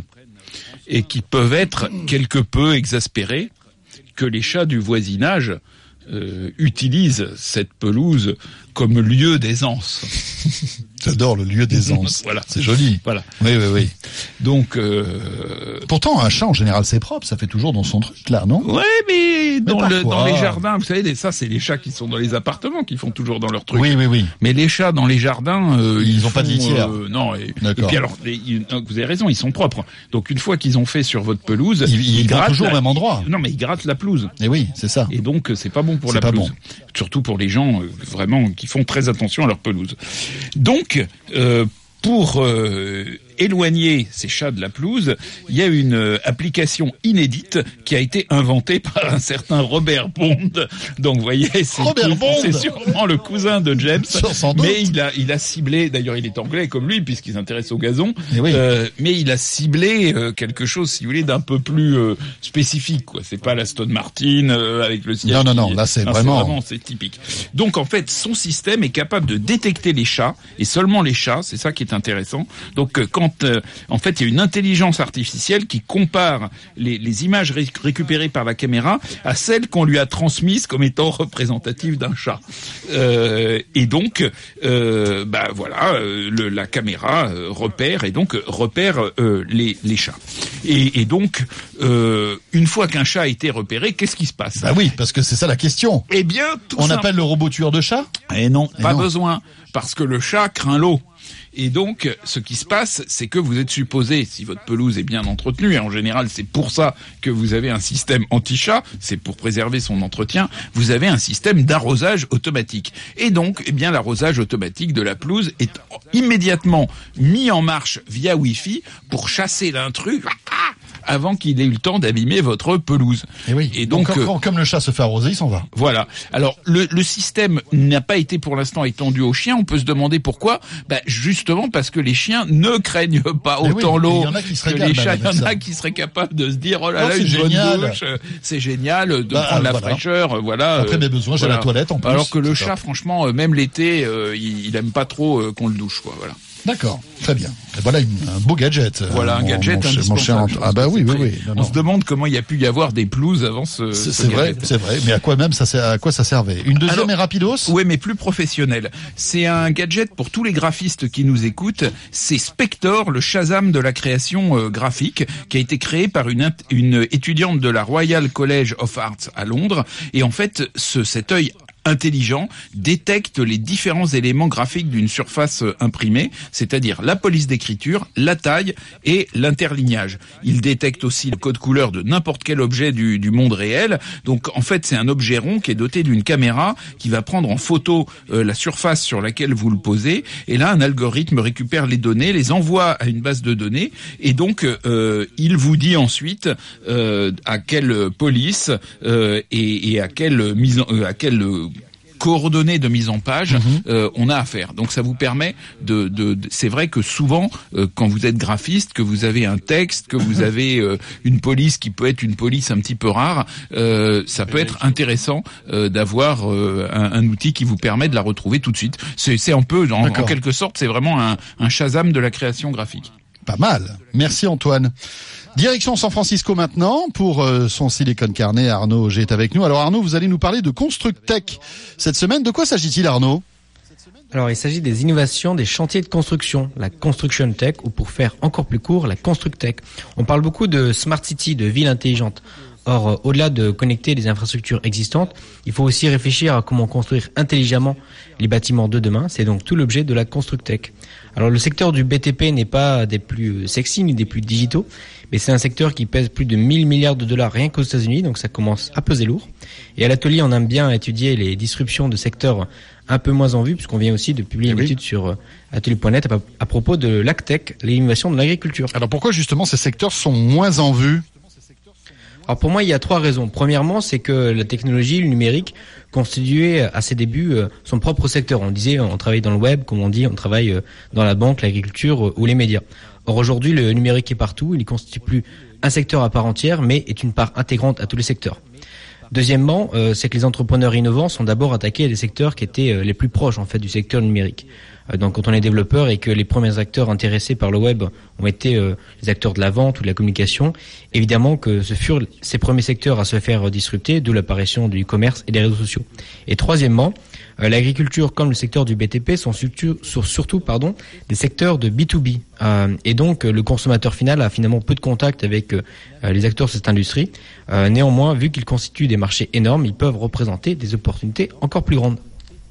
et qui peuvent être quelque peu exaspérés que les chats du voisinage euh, utilisent cette pelouse comme lieu d'aisance. J'adore le lieu d'aisance. Voilà, c'est joli. Voilà. Oui, oui, oui. Donc, euh... pourtant, un chat en général, c'est propre. Ça fait toujours dans son truc, là, non? Ouais, mais, mais dans parfois... le dans les jardins, vous savez, ça, c'est les chats qui sont dans les appartements qui font toujours dans leur truc. Oui, oui, oui. Mais les chats dans les jardins, euh, ils, ils ont pas de litière. Euh, non. Et, et puis alors, les, ils, vous avez raison, ils sont propres. Donc une fois qu'ils ont fait sur votre pelouse, ils, ils, ils grattent toujours la, au même endroit. Ils, non, mais ils grattent la pelouse. Et oui, c'est ça. Et donc c'est pas bon pour c'est la pelouse. Bon. Surtout pour les gens euh, vraiment qui font très attention à leur pelouse. Donc euh, pour euh, éloigner ces chats de la pelouse, il y a une euh, application inédite qui a été inventée par un certain Robert Bond. Donc vous voyez, c'est, Robert tout, Bond c'est sûrement le cousin de James. Sans doute. Mais il a, il a ciblé, d'ailleurs il est anglais comme lui puisqu'il s'intéresse au gazon, oui. euh, mais il a ciblé euh, quelque chose, si vous voulez, d'un peu plus euh, spécifique. Quoi. C'est pas l'Aston Martin euh, avec le siège. Non, non, non, là c'est non, vraiment... c'est vraiment, c'est typique. Donc en fait, son système est capable de détecter les chats, et seulement les chats, c'est ça qui est intéressant. Donc euh, quand euh, en fait il y a une intelligence artificielle qui compare les, les images ré- récupérées par la caméra à celles qu'on lui a transmises comme étant représentatives d'un chat. Euh, et donc euh, bah voilà, euh, le, la caméra euh, repère et donc euh, repère euh, les, les chats. Et, et donc euh, une fois qu'un chat a été repéré, qu'est-ce qui se passe? Bah oui, parce que c'est ça la question. Eh bien, tout on simple. appelle le robot tueur de chat? Eh non, eh pas non. besoin, parce que le chat craint l'eau. Et donc, ce qui se passe, c'est que vous êtes supposé, si votre pelouse est bien entretenue, et en général c'est pour ça que vous avez un système anti-chat, c'est pour préserver son entretien, vous avez un système d'arrosage automatique. Et donc, eh bien, l'arrosage automatique de la pelouse est immédiatement mis en marche via Wi-Fi pour chasser l'intrus avant qu'il ait eu le temps d'abîmer votre pelouse. Et oui. Et donc, donc euh, comme, comme le chat se fait arroser, il s'en va. Voilà. Alors le, le système n'a pas été pour l'instant étendu aux chiens. On peut se demander pourquoi. Bah, justement parce que les chiens ne craignent pas Mais autant oui, l'eau il y en a qui se que régalent les chats. même Il y en avec a ça. qui seraient capables de se dire oh là Oh, là c'est une génial. bonne douche, c'est génial de Bah, prendre la voilà. fraîcheur. Voilà. Après euh, mes besoins, j'ai voilà. la toilette en plus. Alors que le C'est chat, top. franchement, euh, même l'été, euh, il, il aime pas trop euh, qu'on le douche, quoi. Voilà. D'accord, très bien. Et voilà une, un beau gadget. Voilà euh, un mon- gadget mon cher- mon cher indispensable. Ant- Ah bah oui, oui, oui. Non, On non. se demande comment il y a pu y avoir des pelouses avant ce. C'est ce c'est vrai, gadget. c'est vrai. Mais à quoi même ça sert- à quoi ça servait? Une deuxième Alors, et rapidos. Oui, mais plus professionnel. C'est un gadget pour tous les graphistes qui nous écoutent. C'est Spector, le Shazam de la création euh, graphique, qui a été créé par une, int- une étudiante de la Royal College of Arts à Londres. Et en fait, ce, cet œil intelligent détecte les différents éléments graphiques d'une surface euh, imprimée, c'est-à-dire la police d'écriture, la taille et l'interlignage. Il détecte aussi le code couleur de n'importe quel objet du, du monde réel. Donc en fait, c'est un objet rond qui est doté d'une caméra qui va prendre en photo euh, la surface sur laquelle vous le posez. Et là, un algorithme récupère les données, les envoie à une base de données et donc euh, il vous dit ensuite euh, à quelle police euh, et, et à quelle mise en, euh, à quelle euh, coordonnées de mise en page, Mm-hmm. euh, on a à faire. Donc ça vous permet de, de, de- c'est vrai que souvent euh, quand vous êtes graphiste, que vous avez un texte, que vous avez euh, une police qui peut être une police un petit peu rare, euh, ça peut être intéressant euh, d'avoir euh, un, un outil qui vous permet de la retrouver tout de suite. C'est, c'est un peu, en, en D'accord. quelque sorte, c'est vraiment un, un Shazam de la création graphique. Pas mal. Merci Antoine. Direction San Francisco maintenant pour euh, son Silicon Carnet. Arnaud G est avec nous. Alors Arnaud, vous allez nous parler de Constructech cette semaine. De quoi s'agit-il, Arnaud? Alors, il s'agit des innovations des chantiers de construction, la Construction Tech, ou pour faire encore plus court, la Constructech. On parle beaucoup de Smart City, de villes intelligentes. Or, euh, au-delà de connecter les infrastructures existantes, il faut aussi réfléchir à comment construire intelligemment les bâtiments de demain. C'est donc tout l'objet de la Constructech. Alors, le secteur du B T P n'est pas des plus sexy ni des plus digitaux, mais c'est un secteur qui pèse plus de mille milliards de dollars rien qu'aux États-Unis, donc ça commence à peser lourd. Et à l'atelier, on aime bien étudier les disruptions de secteurs un peu moins en vue, puisqu'on vient aussi de publier Eh une oui. étude sur euh, atelier point net à, à propos de l'AgTech, l'innovation de l'agriculture. Alors pourquoi justement ces secteurs sont moins en vue? Alors pour moi, il y a trois raisons. Premièrement, c'est que la technologie, le numérique, constituait à ses débuts euh, son propre secteur. On disait, on travaille dans le web, comme on dit, on travaille euh, dans la banque, l'agriculture euh, ou les médias. Or aujourd'hui, le numérique est partout, il ne constitue plus un secteur à part entière, mais est une part intégrante à tous les secteurs. Deuxièmement, euh, c'est que les entrepreneurs innovants sont d'abord attaqués à des secteurs qui étaient euh, les plus proches en fait du secteur numérique. Euh, donc quand on est développeur et que les premiers acteurs intéressés par le web ont été euh, les acteurs de la vente ou de la communication, évidemment que ce furent ces premiers secteurs à se faire disrupter, d'où l'apparition du e-commerce et des réseaux sociaux. Et troisièmement, euh, l'agriculture comme le secteur du B T P sont surtout, sur, surtout pardon, des secteurs de B to B. Euh, et donc euh, le consommateur final a finalement peu de contact avec euh, les acteurs de cette industrie. Euh, néanmoins, vu qu'ils constituent des marchés énormes, ils peuvent représenter des opportunités encore plus grandes.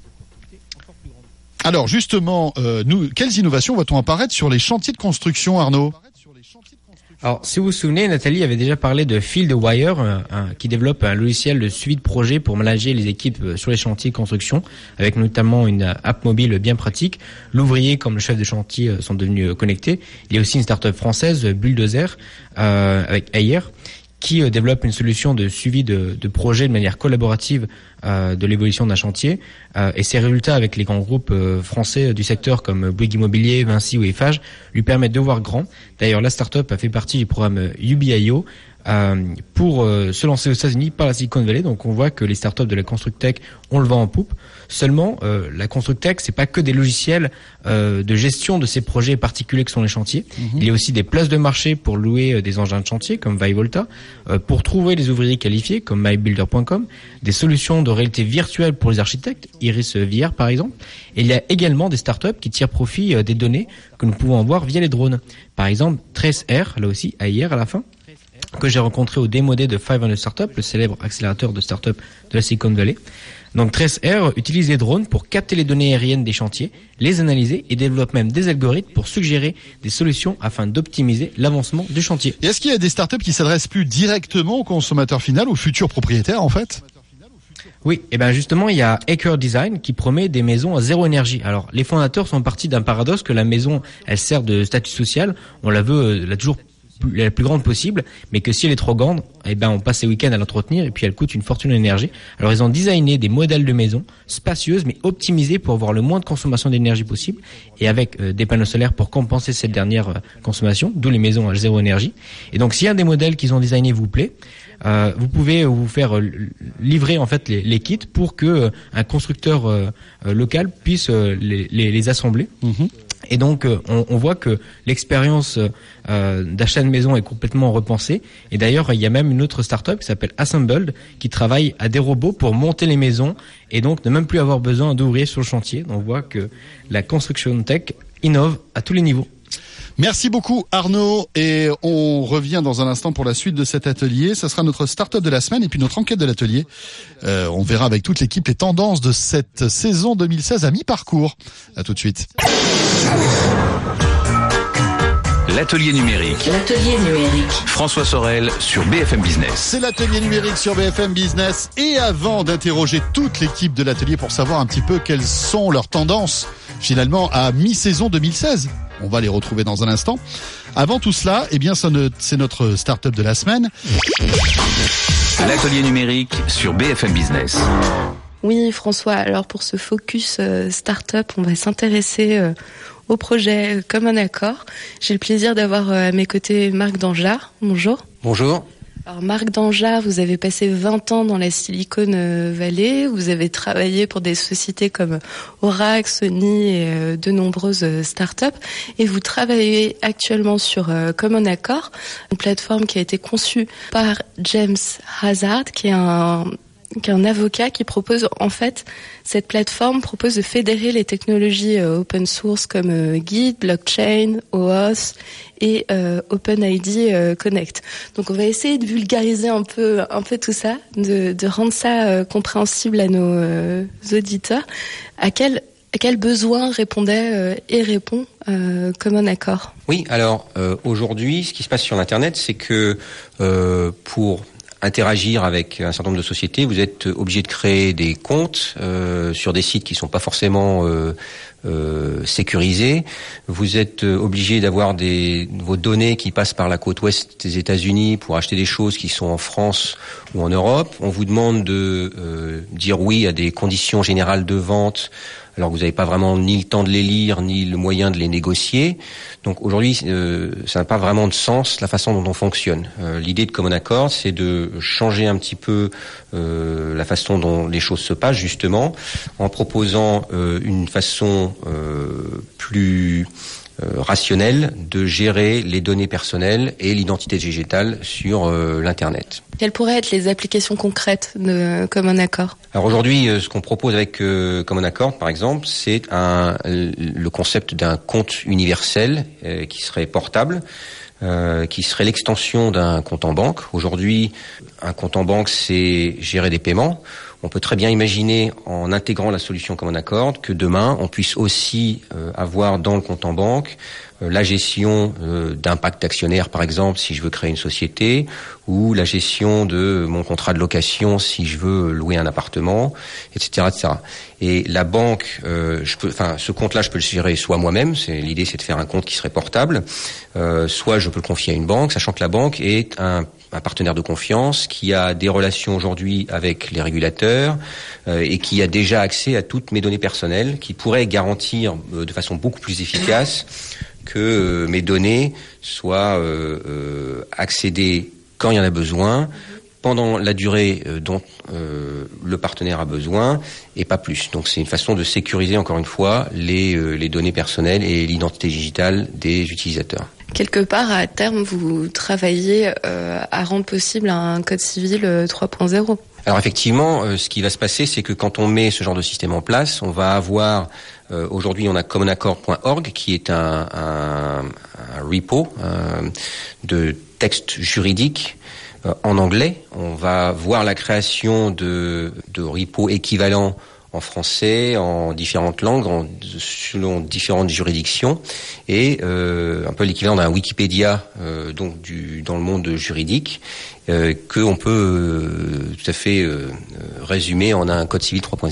Alors justement, euh, nous, quelles innovations va-t-on apparaître sur les chantiers de construction, Arnaud? Alors, si vous vous souvenez, Nathalie avait déjà parlé de FieldWire, un, un, qui développe un logiciel de suivi de projet pour manager les équipes sur les chantiers de construction, avec notamment une app mobile bien pratique. L'ouvrier comme le chef de chantier sont devenus connectés. Il y a aussi une start-up française, Bulldozer, euh, avec Ayer, qui euh, développe une solution de suivi de, de projet de manière collaborative euh, de l'évolution d'un chantier. Euh, et ses résultats avec les grands groupes euh, français du secteur comme Bouygues Immobilier, Vinci ou Eiffage lui permettent de voir grand. D'ailleurs, la start-up a fait partie du programme U B I O euh, pour euh, se lancer aux États-Unis par la Silicon Valley. Donc on voit que les startups de la Constructech ont le vent en poupe. Seulement, euh, la Constructech, c'est pas que des logiciels euh, de gestion de ces projets particuliers que sont les chantiers. Mmh. Il y a aussi des places de marché pour louer euh, des engins de chantier comme Vivolta, euh, pour trouver des ouvriers qualifiés comme my builder point com, des solutions de réalité virtuelle pour les architectes, Iris V R par exemple. Et il y a également des startups qui tirent profit euh, des données que nous pouvons avoir via les drones. Par exemple, TraceR, là aussi, A I R à la fin, que j'ai rencontré au Demo Day de cinq cents Startups, le célèbre accélérateur de startups de la Silicon Valley. Donc TraceR utilise les drones pour capter les données aériennes des chantiers, les analyser et développe même des algorithmes pour suggérer des solutions afin d'optimiser l'avancement du chantier. Et est-ce qu'il y a des startups qui s'adressent plus directement au consommateur final, au futur propriétaire en fait? Oui, et ben justement, il y a Acre Design qui promet des maisons à zéro énergie. Alors, les fondateurs sont partis d'un paradoxe que la maison, elle sert de statut social. On la veut, euh, elle a toujours la plus grande possible, mais que si elle est trop grande, eh ben on passe les week-ends à l'entretenir et puis elle coûte une fortune en énergie. Alors ils ont designé des modèles de maisons spacieuses mais optimisées pour avoir le moins de consommation d'énergie possible et avec euh, des panneaux solaires pour compenser cette dernière euh, consommation, d'où les maisons à zéro énergie. Et donc si un des modèles qu'ils ont designé vous plaît, euh, vous pouvez vous faire euh, livrer en fait les, les kits pour que euh, un constructeur euh, euh, local puisse euh, les, les, les assembler. Mmh. Et donc, on, on voit que l'expérience euh, d'achat de maison est complètement repensée. Et d'ailleurs, il y a même une autre start-up qui s'appelle Assembled qui travaille à des robots pour monter les maisons et donc ne même plus avoir besoin d'ouvriers sur le chantier. Donc, on voit que la construction tech innove à tous les niveaux. Merci beaucoup Arnaud et on revient dans un instant pour la suite de cet atelier. Ça sera notre start-up de la semaine et puis notre enquête de l'atelier. Euh, on verra avec toute l'équipe les tendances de cette saison deux mille seize à mi-parcours. À tout de suite. L'atelier numérique. L'atelier numérique. François Sorel sur B F M Business. C'est l'atelier numérique sur B F M Business. Et avant d'interroger toute l'équipe de l'atelier pour savoir un petit peu quelles sont leurs tendances finalement à mi-saison deux mille seize, on va les retrouver dans un instant. Avant tout cela, eh bien, c'est notre start-up de la semaine. L'atelier numérique sur B F M Business. Oui, François. Alors pour ce focus euh, start-up, on va s'intéresser euh, au projet euh, Common Accord. J'ai le plaisir d'avoir euh, à mes côtés Marc Dangeard. Bonjour. Bonjour. Alors Marc Dangeard, vous avez passé vingt ans dans la Silicon Valley. Vous avez travaillé pour des sociétés comme Oracle, Sony et euh, de nombreuses euh, start-up. Et vous travaillez actuellement sur euh, Common Accord, une plateforme qui a été conçue par James Hazard, qui est un qu'un avocat qui propose, en fait, cette plateforme propose de fédérer les technologies euh, open source comme euh, Git, blockchain, O auth et euh, OpenID euh, Connect. Donc on va essayer de vulgariser un peu un peu tout ça, de, de rendre ça euh, compréhensible à nos euh, auditeurs. À quel à quel besoin répondait euh, et répond euh, Common Accord? Oui, alors euh, aujourd'hui, ce qui se passe sur l'internet, c'est que euh, pour interagir avec un certain nombre de sociétés, vous êtes obligé de créer des comptes euh, sur des sites qui sont pas forcément euh, euh, sécurisés. Vous êtes obligé d'avoir des vos données qui passent par la côte ouest des États-Unis pour acheter des choses qui sont en France ou en Europe. On vous demande de euh, dire oui à des conditions générales de vente, alors que vous n'avez pas vraiment ni le temps de les lire, ni le moyen de les négocier. Donc aujourd'hui, euh, ça n'a pas vraiment de sens la façon dont on fonctionne. Euh, l'idée de Common Accord, c'est de changer un petit peu euh, la façon dont les choses se passent, justement, en proposant euh, une façon euh, plus euh, rationnelle de gérer les données personnelles et l'identité digitale sur euh, l'Internet. Quelles pourraient être les applications concrètes de Common Accord? Alors aujourd'hui, ce qu'on propose avec euh, Common Accord, par exemple, c'est un, le concept d'un compte universel euh, qui serait portable, euh, qui serait l'extension d'un compte en banque. Aujourd'hui, un compte en banque, c'est gérer des paiements. On peut très bien imaginer, en intégrant la solution Common Accord, que demain, on puisse aussi euh, avoir dans le compte en banque euh, la gestion euh, d'un pacte d'actionnaires, par exemple, si je veux créer une société, ou la gestion de mon contrat de location si je veux louer un appartement, et cetera, et cetera. Et la banque, euh, je peux, enfin, ce compte-là, je peux le gérer soit moi-même. C'est l'idée, c'est de faire un compte qui serait portable, euh, soit je peux le confier à une banque, sachant que la banque est un un partenaire de confiance qui a des relations aujourd'hui avec les régulateurs euh, et qui a déjà accès à toutes mes données personnelles, qui pourrait garantir euh, de façon beaucoup plus efficace que euh, mes données soient euh, euh, accédées quand il y en a besoin, pendant la durée euh, dont euh, le partenaire a besoin et pas plus. Donc c'est une façon de sécuriser encore une fois les, euh, les données personnelles et l'identité digitale des utilisateurs. Quelque part, à terme, vous travaillez euh, à rendre possible un code civil euh, trois point zéro. Alors effectivement, euh, ce qui va se passer, c'est que quand on met ce genre de système en place, on va avoir, euh, aujourd'hui on a common accord point org qui est un, un, un repo euh, de texte juridique euh, en anglais. On va voir la création de, de repos équivalents en français, en différentes langues, en, selon différentes juridictions, et euh, un peu l'équivalent d'un Wikipédia euh, donc du dans le monde juridique, euh, que on peut euh, tout à fait euh, résumer en un code civil trois point zéro.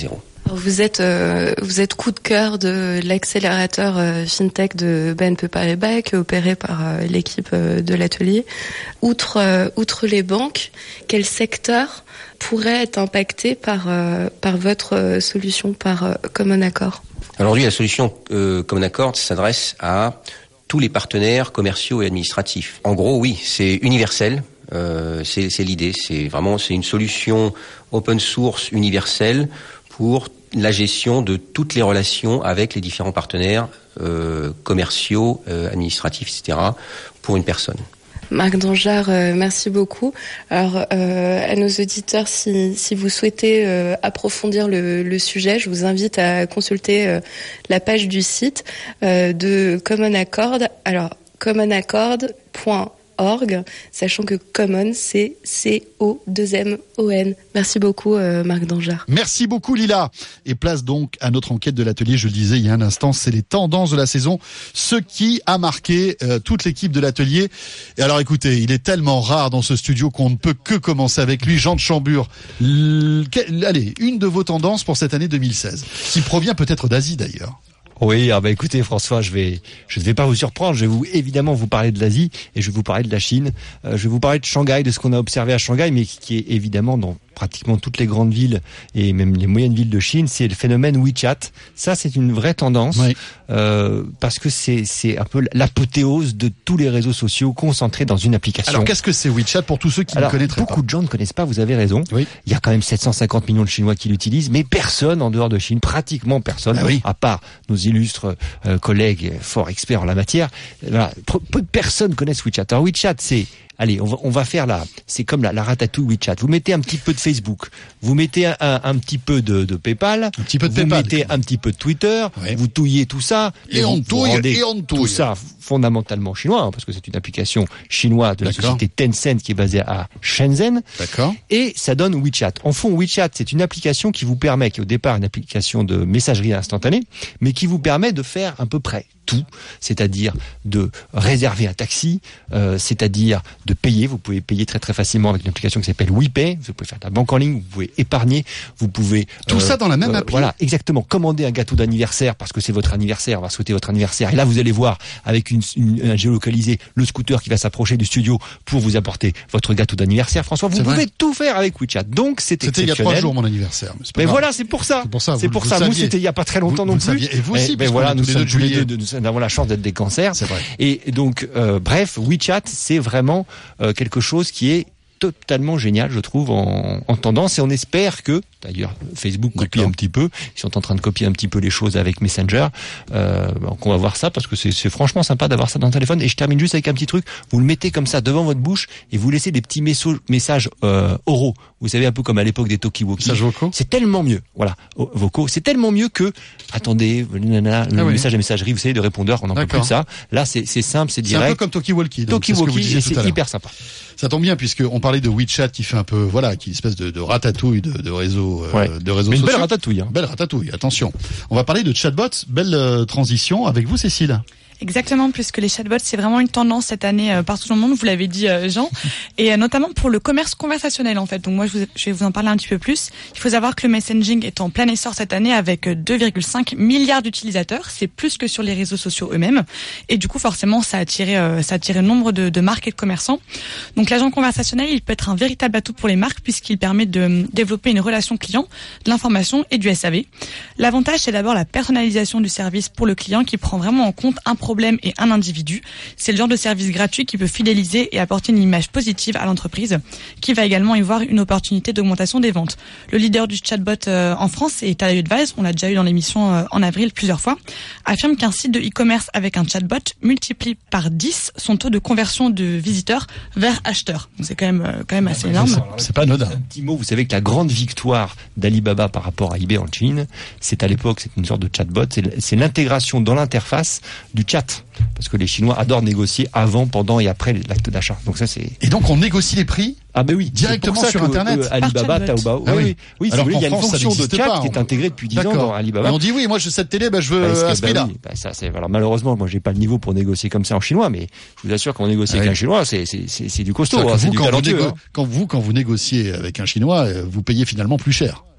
Vous êtes euh, vous êtes coup de cœur de l'accélérateur euh, FinTech de B N P Paribas, qui est opéré par euh, l'équipe euh, de l'atelier. Outre euh, outre les banques, quel secteur pourrait être impacté par euh, par votre euh, solution, par euh, Common Accord? Alors aujourd'hui, la solution euh, Common Accord s'adresse à tous les partenaires commerciaux et administratifs. En gros, oui, c'est universel. Euh, c'est, c'est l'idée. C'est vraiment c'est une solution open source universelle pour la gestion de toutes les relations avec les différents partenaires euh, commerciaux, euh, administratifs, et cetera, pour une personne. Marc Dangeard, euh, merci beaucoup. Alors, euh, à nos auditeurs, si, si vous souhaitez euh, approfondir le, le sujet, je vous invite à consulter euh, la page du site euh, de Common Accord. Alors, common accord point org, sachant que Common, c'est C O deux M O N. Merci beaucoup, euh, Marc Dangeard. Merci beaucoup, Lila. Et place donc à notre enquête de l'atelier. Je le disais il y a un instant, c'est les tendances de la saison, ce qui a marqué euh, toute l'équipe de l'atelier. Et alors, écoutez, il est tellement rare dans ce studio qu'on ne peut que commencer avec lui. Jean de Chambure, L... allez, une de vos tendances pour cette année deux mille seize, qui provient peut-être d'Asie d'ailleurs. Oui, ah bah écoutez François, je vais je ne vais pas vous surprendre, je vais vous évidemment vous parler de l'Asie et je vais vous parler de la Chine. Euh, je vais vous parler de Shanghai, de ce qu'on a observé à Shanghai, mais qui est évidemment dans pratiquement toutes les grandes villes et même les moyennes villes de Chine, c'est le phénomène WeChat. Ça, c'est une vraie tendance, oui. euh, parce que c'est c'est un peu l'apothéose de tous les réseaux sociaux concentrés dans une application. Alors, qu'est-ce que c'est WeChat pour tous ceux qui Alors, ne connaîtraient beaucoup pas? Beaucoup de gens ne connaissent pas, vous avez raison. Oui. Il y a quand même sept cent cinquante millions de Chinois qui l'utilisent, mais personne en dehors de Chine, pratiquement personne, ah oui. à part nos illustres euh, collègues fort experts en la matière. Voilà, peu de personnes connaissent WeChat. Alors WeChat, c'est Allez, on va, on va faire là. C'est comme la, la ratatouille WeChat. Vous mettez un petit peu de Facebook, vous mettez un, un, un petit peu de, de PayPal, un petit peu de vous PayPal, mettez un petit peu de Twitter, ouais. vous touillez tout ça, et, et on touille, et on touille. Tout ça fondamentalement chinois, hein, parce que c'est une application chinoise de la D'accord. société Tencent qui est basée à Shenzhen. D'accord. Et ça donne WeChat. En fond, WeChat, c'est une application qui vous permet, qui est au départ une application de messagerie instantanée, mais qui vous permet de faire à peu près tout, c'est-à-dire de réserver un taxi, euh, c'est-à-dire de payer. Vous pouvez payer très très facilement avec une application qui s'appelle WePay. Vous pouvez faire de la banque en ligne, vous pouvez épargner, vous pouvez tout euh, ça dans la même euh, appli. Voilà, exactement. Commander un gâteau d'anniversaire parce que c'est votre anniversaire, on va souhaiter votre anniversaire. Et là, vous allez voir avec une, une un géolocalisé le scooter qui va s'approcher du studio pour vous apporter votre gâteau d'anniversaire. François, vous c'est pouvez vrai. tout faire avec WeChat. Donc c'est C'était il y a trois jours mon anniversaire. Mais, mais voilà, c'est pour ça. C'est pour ça. C'est pour ça. Nous, c'était il y a pas très longtemps vous, non vous plus. Saviez. Et vous aussi, mais, mais voilà, nous sommes tous les deux. Nous avons la chance d'être des cancers. C'est vrai. Et donc, euh, bref, WeChat, c'est vraiment euh, quelque chose qui est totalement génial, je trouve, en, en tendance, et on espère que, d'ailleurs, Facebook copie D'accord. un petit peu, ils sont en train de copier un petit peu les choses avec Messenger, euh, donc on va voir ça, parce que c'est, c'est franchement sympa d'avoir ça dans le téléphone. Et je termine juste avec un petit truc, vous le mettez comme ça devant votre bouche, et vous laissez des petits messo- messages euh, oraux, vous savez, un peu comme à l'époque des talkie-walkie. Messages vocaux. C'est tellement mieux, voilà, vocaux, c'est tellement mieux que, attendez, nanana, le ah oui. message à messagerie, vous savez, de répondeur, on n'en peut plus de ça. Là, c'est, c'est simple, c'est direct. C'est un peu comme talkie-walkie. Donc, talkie-walkie, c'est, et c'est hyper sympa. Ça tombe bien, puisqu'on parlait de WeChat qui fait un peu, voilà, qui est une espèce de, de ratatouille de, de réseaux, euh, ouais. de réseaux Mais une sociaux. belle ratatouille, hein. Belle ratatouille, attention. On va parler de chatbots. Belle euh, transition avec vous, Cécile. Exactement, puisque les chatbots, c'est vraiment une tendance cette année euh, partout dans le monde, vous l'avez dit euh, Jean, et euh, notamment pour le commerce conversationnel en fait. Donc moi, je, vous, je vais vous en parler un petit peu plus. Il faut savoir que le messaging est en plein essor cette année avec deux virgule cinq milliards d'utilisateurs. C'est plus que sur les réseaux sociaux eux-mêmes. Et du coup, forcément, ça a attiré, euh, ça a attiré nombre de, de marques et de commerçants. Donc l'agent conversationnel, il peut être un véritable atout pour les marques puisqu'il permet de développer une relation client, de l'information et du S A V. L'avantage, c'est d'abord la personnalisation du service pour le client qui prend vraiment en compte un problème et un individu. C'est le genre de service gratuit qui peut fidéliser et apporter une image positive à l'entreprise, qui va également y voir une opportunité d'augmentation des ventes. Le leader du chatbot euh, en France, c'est TeleAdvice, on l'a déjà eu dans l'émission euh, en avril plusieurs fois, affirme qu'un site de e-commerce avec un chatbot multiplie par dix son taux de conversion de visiteurs vers acheteurs. Donc c'est quand même euh, quand même assez énorme. C'est, c'est pas anodin. Un petit mot, vous savez que la grande victoire d'Alibaba par rapport à eBay en Chine, c'est à l'époque, c'est une sorte de chatbot, c'est, c'est l'intégration dans l'interface du chat. Parce que les Chinois adorent négocier avant, pendant et après l'acte d'achat. Donc ça c'est. Et donc on négocie les prix. Ah ben oui, directement sur que, Internet. Euh, Alibaba, Taobao. Ah oui, oui, oui. Alors si vous voulez, il y a une France, fonction de chat pas, qui est intégrée depuis dix ans dans Alibaba. Et on dit oui, moi je veux cette télé, ben je veux bah, à ce prix-là. Bah, oui, bah, ça c'est. Alors malheureusement, moi j'ai pas le niveau pour négocier comme ça en chinois, mais je vous assure qu'on négocie ah, avec oui. un chinois, c'est c'est c'est, c'est du costaud, hein, vous, c'est du quand, vous négo- hein. quand vous quand vous négociez avec un chinois, vous payez finalement plus cher.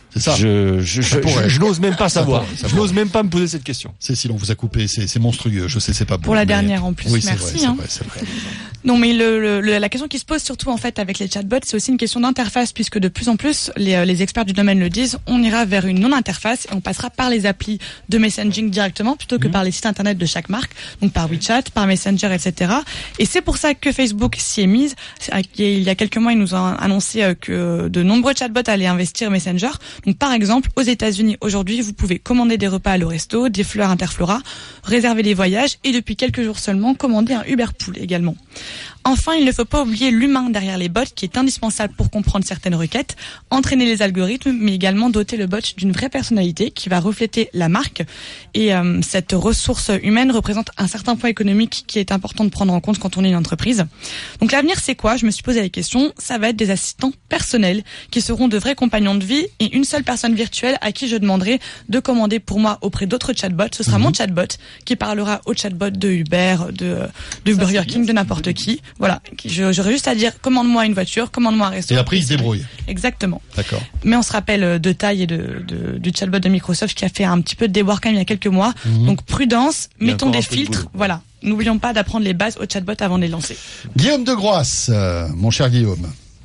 C'est ça. Je, je, Ça je, pourrait. je, je n'ose même pas Ça savoir. pourrait, ça je n'ose même pas me poser cette question. Cécile, on vous a coupé, c'est, c'est monstrueux. Je sais, c'est pas bon. Pour la mais- dernière en plus, Oui, c'est merci. vrai, c'est hein. vrai, c'est vrai. Non, mais le, le, le- la question qui se pose surtout en fait avec les chatbots, c'est aussi une question d'interface, puisque de plus en plus, les, euh, les experts du domaine le disent, on ira vers une non-interface et on passera par les applis de messaging directement plutôt que Mmh. par les sites internet de chaque marque, donc par WeChat, par Messenger, et cetera. Et c'est pour ça que Facebook s'y est mise. C'est- Il y a quelques mois, ils nous ont annoncé euh, que de nombreux chatbots allaient investir Messenger. Donc par exemple, aux États-Unis aujourd'hui, vous pouvez commander des repas à l'Oresto, des fleurs Interflora, réserver des voyages et depuis quelques jours seulement commander un Uber Pool également. Enfin, il ne faut pas oublier l'humain derrière les bots qui est indispensable pour comprendre certaines requêtes, entraîner les algorithmes, mais également doter le bot d'une vraie personnalité qui va refléter la marque. Et euh, cette ressource humaine représente un certain poids économique qui est important de prendre en compte quand on est une entreprise. Donc l'avenir, c'est quoi ? Je me suis posé la question. Ça va être des assistants personnels qui seront de vrais compagnons de vie et une seule personne virtuelle à qui je demanderai de commander pour moi auprès d'autres chatbots. Ce sera mmh. mon chatbot qui parlera au chatbot de Uber, de, de Burger King, de n'importe qui. Voilà, j'aurais juste à dire commande-moi une voiture, commande-moi un restaurant. Et après, il se débrouille. Exactement. D'accord. Mais on se rappelle de taille et de, de, du chatbot de Microsoft qui a fait un petit peu de déboire quand même il y a quelques mois. Mmh. Donc prudence, il mettons des filtres. De voilà, n'oublions pas d'apprendre les bases au chatbot avant de les lancer. Guillaume de Groisse, euh, mon cher Guillaume.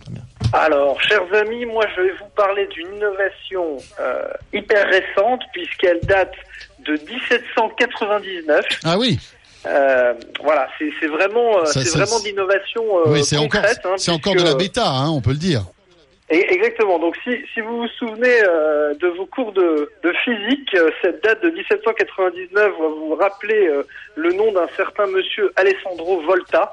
Alors, chers amis, moi je vais vous parler d'une innovation euh, hyper récente puisqu'elle date de dix-sept cent quatre-vingt-dix-neuf. Ah oui. Euh, voilà, c'est, c'est vraiment, ça, c'est ça, vraiment d'innovation euh, oui, c'est concrète. Encore, hein, c'est encore de la bêta, hein, on peut le dire. Et exactement. Donc, si, si vous vous souvenez euh, de vos cours de, de physique, euh, cette date de dix-sept cent quatre-vingt-dix-neuf va vous rappeler euh, le nom d'un certain monsieur Alessandro Volta,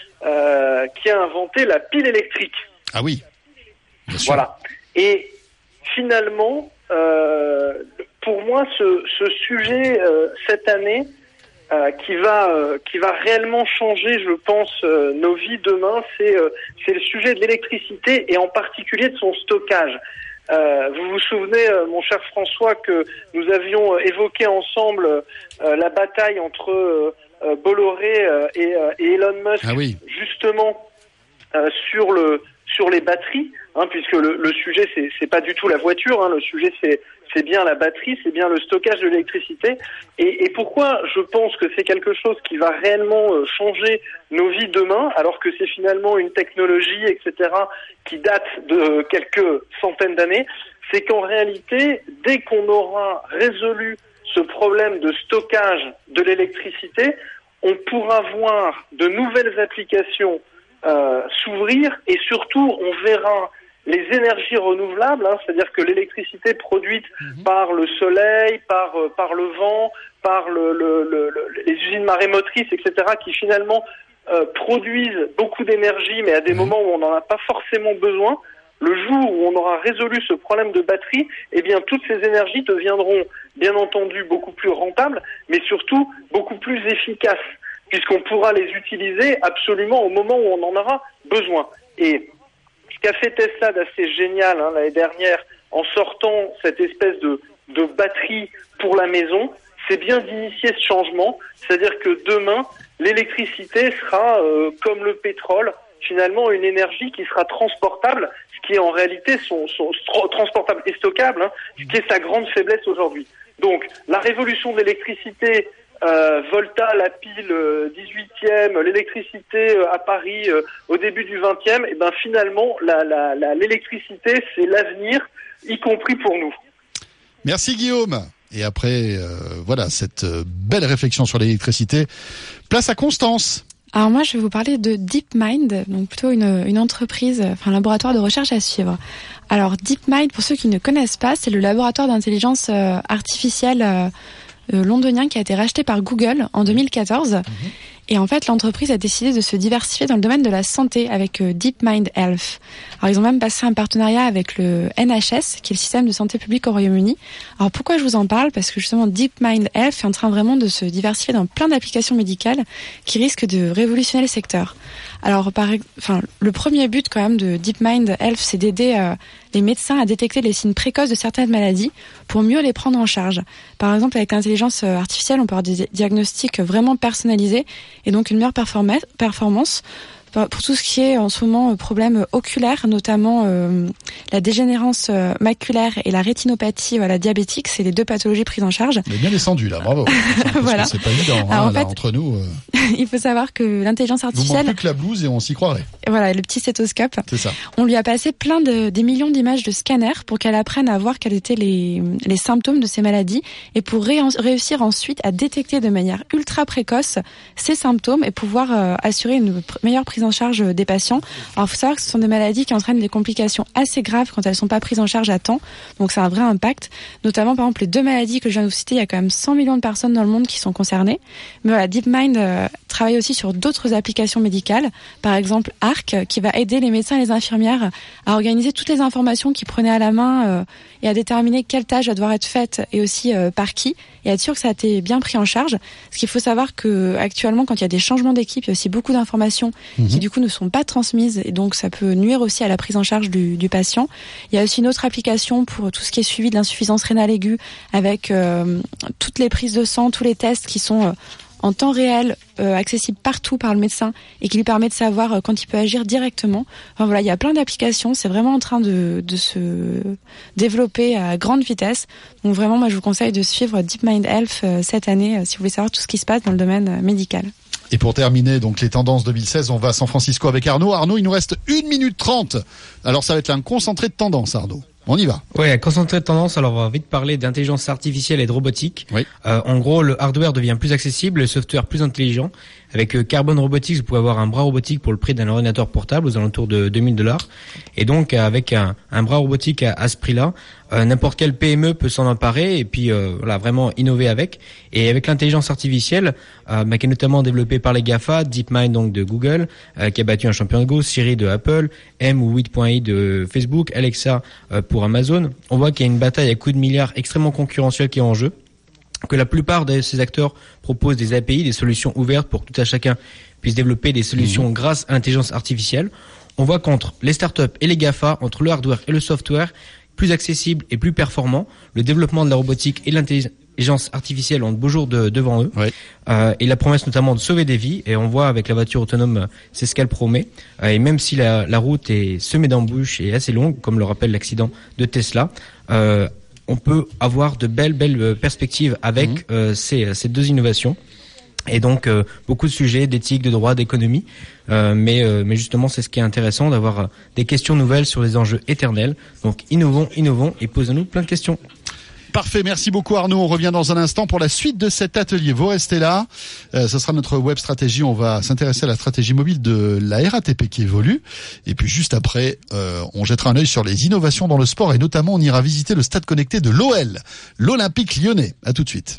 euh, qui a inventé la pile électrique. Ah oui. Bien sûr. Voilà. Et finalement, euh, pour moi, ce, ce sujet euh, cette année, euh, qui va, euh, qui va réellement changer, je pense, euh, nos vies demain, c'est, euh, c'est le sujet de l'électricité et en particulier de son stockage. Euh, vous vous souvenez, euh, mon cher François, que nous avions euh, évoqué ensemble euh, la bataille entre euh, euh, Bolloré euh, et, euh, et Elon Musk, ah oui. justement euh, sur le sur les batteries, hein, puisque le, le sujet c'est c'est pas du tout la voiture, hein, le sujet c'est c'est bien la batterie, c'est bien le stockage de l'électricité. Et, et pourquoi je pense que c'est quelque chose qui va réellement euh, changer nos vies demain, alors que c'est finalement une technologie, et cetera, qui date de quelques centaines d'années, c'est qu'en réalité, dès qu'on aura résolu ce problème de stockage de l'électricité, on pourra voir de nouvelles applications euh, s'ouvrir et surtout on verra les énergies renouvelables, hein, c'est-à-dire que l'électricité produite mmh. par le soleil, par euh, par le vent, par le, le, le, le, les usines marémotrices, et cetera, qui finalement euh, produisent beaucoup d'énergie, mais à des mmh. moments où on n'en a pas forcément besoin. Le jour où on aura résolu ce problème de batterie, eh bien toutes ces énergies deviendront bien entendu beaucoup plus rentables, mais surtout beaucoup plus efficaces, puisqu'on pourra les utiliser absolument au moment où on en aura besoin. Et ce qu'a fait Tesla d'assez génial hein, l'année dernière en sortant cette espèce de, de batterie pour la maison, c'est bien d'initier ce changement, c'est-à-dire que demain, l'électricité sera euh, comme le pétrole, finalement une énergie qui sera transportable, ce qui est en réalité son, son, son transportable et stockable, hein, ce qui est sa grande faiblesse aujourd'hui. Donc la révolution de l'électricité, euh, Volta, la pile euh, dix-huitième, l'électricité euh, à Paris euh, au début du vingtième, et ben finalement la, la, la, l'électricité c'est l'avenir, y compris pour nous. Merci Guillaume. Et après euh, voilà cette euh, belle réflexion sur l'électricité, place à Constance. Alors moi, je vais vous parler de DeepMind, donc plutôt une, une entreprise, enfin un laboratoire de recherche à suivre. Alors DeepMind, pour ceux qui ne connaissent pas, c'est le laboratoire d'intelligence euh, artificielle euh, euh, londonien qui a été racheté par Google en deux mille quatorze. Mmh. Et en fait, l'entreprise a décidé de se diversifier dans le domaine de la santé avec euh, DeepMind Health. Alors ils ont même passé un partenariat avec le N H S, qui est le système de santé publique au Royaume-Uni. Alors pourquoi je vous en parle ? Parce que justement DeepMind Health est en train vraiment de se diversifier dans plein d'applications médicales qui risquent de révolutionner le secteur. Alors par, enfin, le premier but quand même de DeepMind Health, c'est d'aider euh, les médecins à détecter les signes précoces de certaines maladies pour mieux les prendre en charge. Par exemple, avec l'intelligence artificielle, on peut avoir des diagnostics vraiment personnalisés et donc une meilleure performance pour tout ce qui est en ce moment problème oculaire, notamment euh, la dégénérescence euh, maculaire et la rétinopathie voilà, diabétique, c'est les deux pathologies prises en charge. On est bien descendu là, bravo. Voilà. C'est pas évident, Alors, hein, en là, fait, entre nous. Euh... il faut savoir que l'intelligence artificielle... Nous manque plus que la blouse et on s'y croirait. Voilà, le petit stéthoscope. C'est ça. On lui a passé plein de des millions d'images de scanners pour qu'elle apprenne à voir quels étaient les, les symptômes de ces maladies et pour ré- réussir ensuite à détecter de manière ultra précoce ces symptômes et pouvoir euh, assurer une pr- meilleure prise en charge des patients. Alors, il faut savoir que ce sont des maladies qui entraînent des complications assez graves quand elles sont pas prises en charge à temps. Donc, c'est un vrai impact. Notamment, par exemple, les deux maladies que je viens de vous citer, il y a quand même cent millions de personnes dans le monde qui sont concernées. Mais voilà, DeepMind euh, travaille aussi sur d'autres applications médicales. Par exemple, Arc, qui va aider les médecins et les infirmières à organiser toutes les informations qu'ils prenaient à la main euh, et à déterminer quelle tâche va devoir être faite et aussi euh, par qui, et à être sûr que ça a été bien pris en charge. Parce qu'il faut savoir que actuellement, quand il y a des changements d'équipe, il y a aussi beaucoup d'informations mmh. qui du coup ne sont pas transmises et donc ça peut nuire aussi à la prise en charge du, du patient. Il y a aussi une autre application pour tout ce qui est suivi de l'insuffisance rénale aiguë avec euh, toutes les prises de sang, tous les tests qui sont euh, en temps réel, euh, accessible partout par le médecin et qui lui permet de savoir euh, quand il peut agir directement. Enfin voilà, il y a plein d'applications, c'est vraiment en train de, de se développer à grande vitesse. Donc vraiment, moi je vous conseille de suivre DeepMind Health euh, cette année euh, si vous voulez savoir tout ce qui se passe dans le domaine euh, médical. Et pour terminer donc les tendances deux mille seize, on va à San Francisco avec Arnaud. Arnaud, il nous reste une minute trente. Alors ça va être un concentré de tendances, Arnaud. On y va. Ouais, concentré de tendance. Alors, on va vite parler d'intelligence artificielle et de robotique. Oui. Euh, en gros, le hardware devient plus accessible, le software plus intelligent. Avec euh, Carbon Robotics, vous pouvez avoir un bras robotique pour le prix d'un ordinateur portable aux alentours de deux mille dollars. Et donc, avec un, un bras robotique à, à ce prix-là, euh, n'importe quelle P M E peut s'en emparer et puis euh, voilà, vraiment innover avec. Et avec l'intelligence artificielle, euh, bah, qui est notamment développée par les GAFA, DeepMind donc de Google, euh, qui a battu un champion de Go, Siri de Apple, M ou huit point i de Facebook, Alexa euh, pour Amazon. On voit qu'il y a une bataille à coups de milliards extrêmement concurrentielle qui est en jeu, que la plupart de ces acteurs proposent des A P I, des solutions ouvertes pour que tout à chacun puisse développer des solutions mmh. grâce à l'intelligence artificielle. On voit qu'entre les startups et les GAFA, entre le hardware et le software, plus accessible et plus performant, le développement de la robotique et de l'intelligence artificielle ont de beaux jours de, devant eux. Oui. Euh, et la promesse notamment de sauver des vies. Et on voit avec la voiture autonome, c'est ce qu'elle promet. Euh, et même si la, la route est semée d'embûches et assez longue, comme le rappelle l'accident de Tesla, euh, on peut avoir de belles, belles perspectives avec mmh. euh, ces, ces deux innovations. Et donc euh, beaucoup de sujets d'éthique, de droit, d'économie, euh, mais euh, mais justement c'est ce qui est intéressant d'avoir euh, des questions nouvelles sur des enjeux éternels. Donc innovons, innovons et posons-nous plein de questions. Parfait, merci beaucoup Arnaud. On revient dans un instant pour la suite de cet atelier. Vous restez là. Euh, ce sera notre web stratégie. On va s'intéresser à la stratégie mobile de la R A T P qui évolue. Et puis juste après, euh, on jettera un œil sur les innovations dans le sport et notamment on ira visiter le stade connecté de l'O L, l'Olympique Lyonnais. À tout de suite.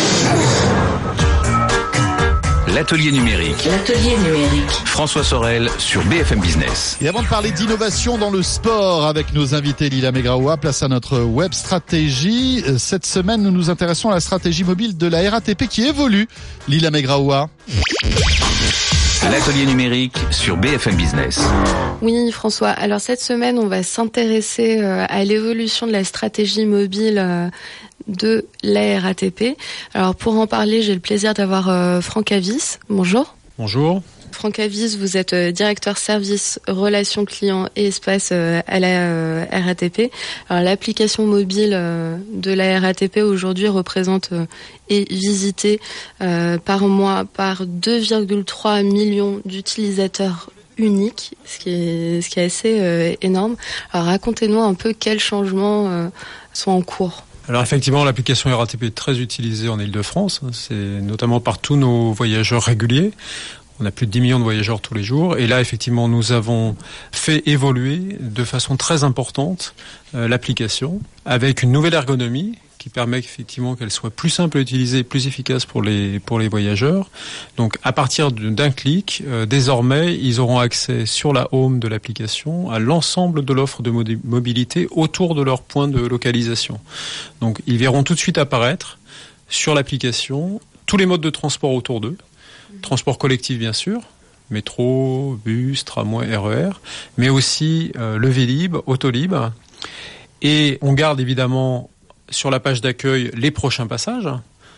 L'atelier numérique. L'atelier numérique. François Sorel sur B F M Business. Et avant de parler d'innovation dans le sport avec nos invités Lila Megraoua, place à notre web stratégie. Cette semaine, nous nous intéressons à la stratégie mobile de la R A T P qui évolue. Lila Megraoua. L'atelier numérique sur B F M Business. Oui, François. Alors cette semaine, on va s'intéresser à l'évolution de la stratégie mobile de la R A T P. Alors pour en parler, j'ai le plaisir d'avoir euh, Franck Avis. Bonjour. Bonjour. Franck Avis, vous êtes euh, directeur service relations clients et espace euh, à la euh, R A T P. Alors l'application mobile euh, de la R A T P aujourd'hui représente euh, est visitée euh, par mois par deux virgule trois millions d'utilisateurs uniques, ce qui est ce qui est assez euh, énorme. Alors racontez-nous un peu quels changements euh, sont en cours. Alors effectivement, l'application R A T P est très utilisée en Île-de-France. C'est notamment par tous nos voyageurs réguliers. On a plus de dix millions de voyageurs tous les jours. Et là, effectivement, nous avons fait évoluer de façon très importante euh, l'application avec une nouvelle ergonomie qui permet effectivement qu'elle soit plus simple à utiliser, plus efficace pour les pour les voyageurs. Donc à partir d'un clic, euh, désormais, ils auront accès sur la home de l'application à l'ensemble de l'offre de mobilité autour de leur point de localisation. Donc ils verront tout de suite apparaître sur l'application tous les modes de transport autour d'eux, transport collectif bien sûr, métro, bus, tramway, R E R, mais aussi euh, le Vélib, Autolib, et on garde évidemment sur la page d'accueil les prochains passages.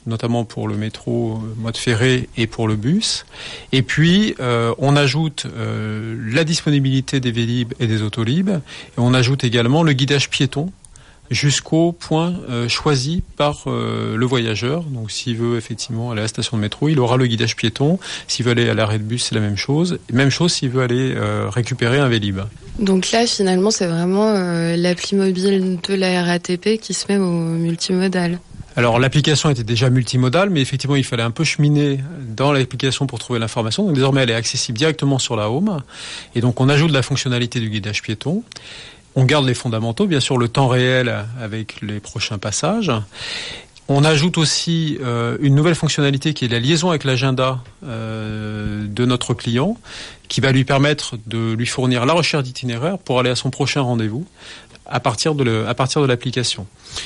notamment pour le métro, mode ferré et pour le bus. Et puis, euh, on ajoute euh, la disponibilité des Vélib et des Autolib. Et on ajoute également le guidage piéton jusqu'au point euh, choisi par euh, le voyageur. Donc s'il veut effectivement aller à la station de métro, il aura le guidage piéton. S'il veut aller à l'arrêt de bus, c'est la même chose. Même chose s'il veut aller euh, récupérer un Vélib. Donc là, finalement, c'est vraiment euh, l'appli mobile de la R A T P qui se met au multimodal. Alors l'application était déjà multimodale, mais effectivement il fallait un peu cheminer dans l'application pour trouver l'information. Donc désormais elle est accessible directement sur la home. Et donc on ajoute la fonctionnalité du guidage piéton. On garde les fondamentaux, bien sûr le temps réel avec les prochains passages. On ajoute aussi euh, une nouvelle fonctionnalité qui est la liaison avec l'agenda euh, de notre client, qui va lui permettre de lui fournir la recherche d'itinéraire pour aller à son prochain rendez-vous à partir de, le, à partir de l'application.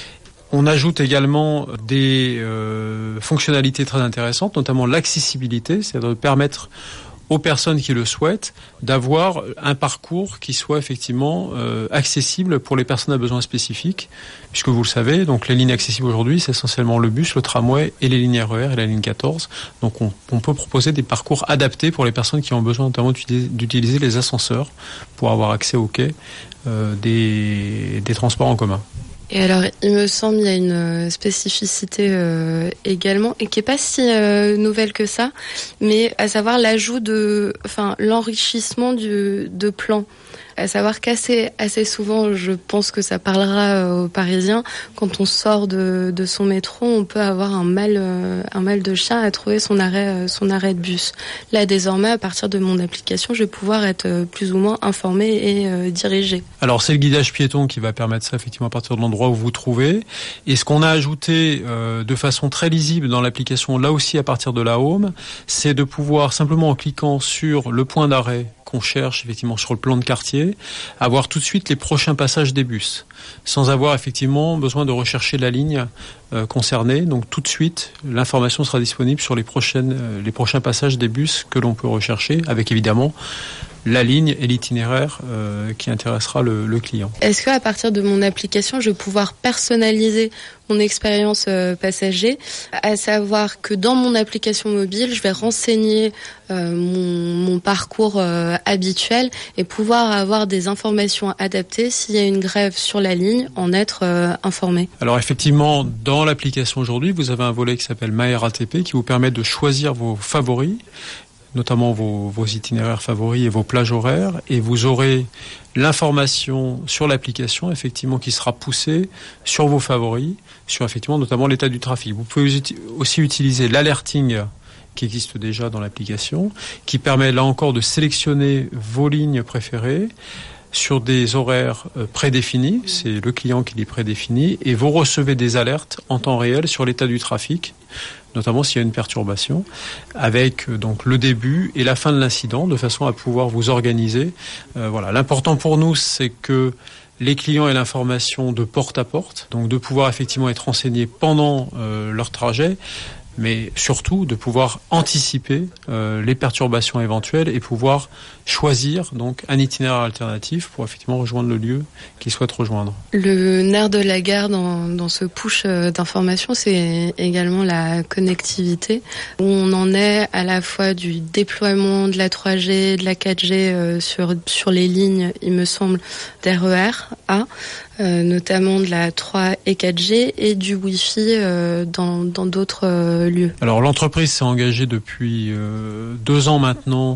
On ajoute également des euh, fonctionnalités très intéressantes, notamment l'accessibilité, c'est-à-dire de permettre aux personnes qui le souhaitent d'avoir un parcours qui soit effectivement euh, accessible pour les personnes à besoins spécifiques, puisque vous le savez, donc les lignes accessibles aujourd'hui, c'est essentiellement le bus, le tramway et les lignes R E R et la ligne quatorze. Donc on, on peut proposer des parcours adaptés pour les personnes qui ont besoin notamment d'utiliser, d'utiliser les ascenseurs pour avoir accès au quai euh, des, des transports en commun. Et alors, il me semble qu'il y a une spécificité euh, également, et qui est pas si euh, nouvelle que ça, mais à savoir l'ajout de, enfin, l'enrichissement du de plans. À savoir qu'assez assez souvent, je pense que ça parlera aux Parisiens, quand on sort de, de son métro, on peut avoir un mal, euh, un mal de chien à trouver son arrêt, euh, son arrêt de bus. Là, désormais, à partir de mon application, je vais pouvoir être euh, plus ou moins informé et euh, dirigé. Alors, c'est le guidage piéton qui va permettre ça, effectivement, à partir de l'endroit où vous vous trouvez. Et ce qu'on a ajouté euh, de façon très lisible dans l'application, là aussi à partir de la home, c'est de pouvoir, simplement en cliquant sur le point d'arrêt qu'on cherche effectivement sur le plan de quartier, avoir tout de suite les prochains passages des bus, sans avoir effectivement besoin de rechercher la ligne euh, concernée. Donc tout de suite, l'information sera disponible sur les prochaines, euh, les prochains passages des bus que l'on peut rechercher, avec évidemment la ligne et l'itinéraire euh, qui intéressera le, le client. Est-ce qu'à partir de mon application, je vais pouvoir personnaliser mon expérience euh, passager, à savoir que dans mon application mobile, je vais renseigner euh, mon, mon parcours euh, habituel et pouvoir avoir des informations adaptées s'il y a une grève sur la ligne, en être euh, informé. Alors effectivement, dans l'application aujourd'hui, vous avez un volet qui s'appelle Ma R A T P qui vous permet de choisir vos favoris, notamment vos, vos itinéraires favoris et vos plages horaires, et vous aurez l'information sur l'application effectivement qui sera poussée sur vos favoris, sur effectivement notamment l'état du trafic. Vous pouvez aussi utiliser l'alerting qui existe déjà dans l'application, qui permet là encore de sélectionner vos lignes préférées sur des horaires prédéfinis, c'est le client qui les prédéfinit, et vous recevez des alertes en temps réel sur l'état du trafic, notamment s'il y a une perturbation, avec donc le début et la fin de l'incident, de façon à pouvoir vous organiser. Euh, voilà. L'important pour nous, c'est que les clients aient l'information de porte à porte, donc de pouvoir effectivement être renseignés pendant euh, leur trajet, mais surtout de pouvoir anticiper euh, les perturbations éventuelles et pouvoir choisir donc un itinéraire alternatif pour effectivement rejoindre le lieu qu'ils souhaitent rejoindre. Le nerf de la guerre dans, dans ce push d'information, c'est également la connectivité, où on en est à la fois du déploiement de la trois G, de la quatre G euh, sur, sur les lignes, il me semble, d'R E R A, euh, notamment de la trois et quatre G, et du Wi-Fi euh, dans, dans d'autres euh, lieux. Alors l'entreprise s'est engagée depuis euh, deux ans maintenant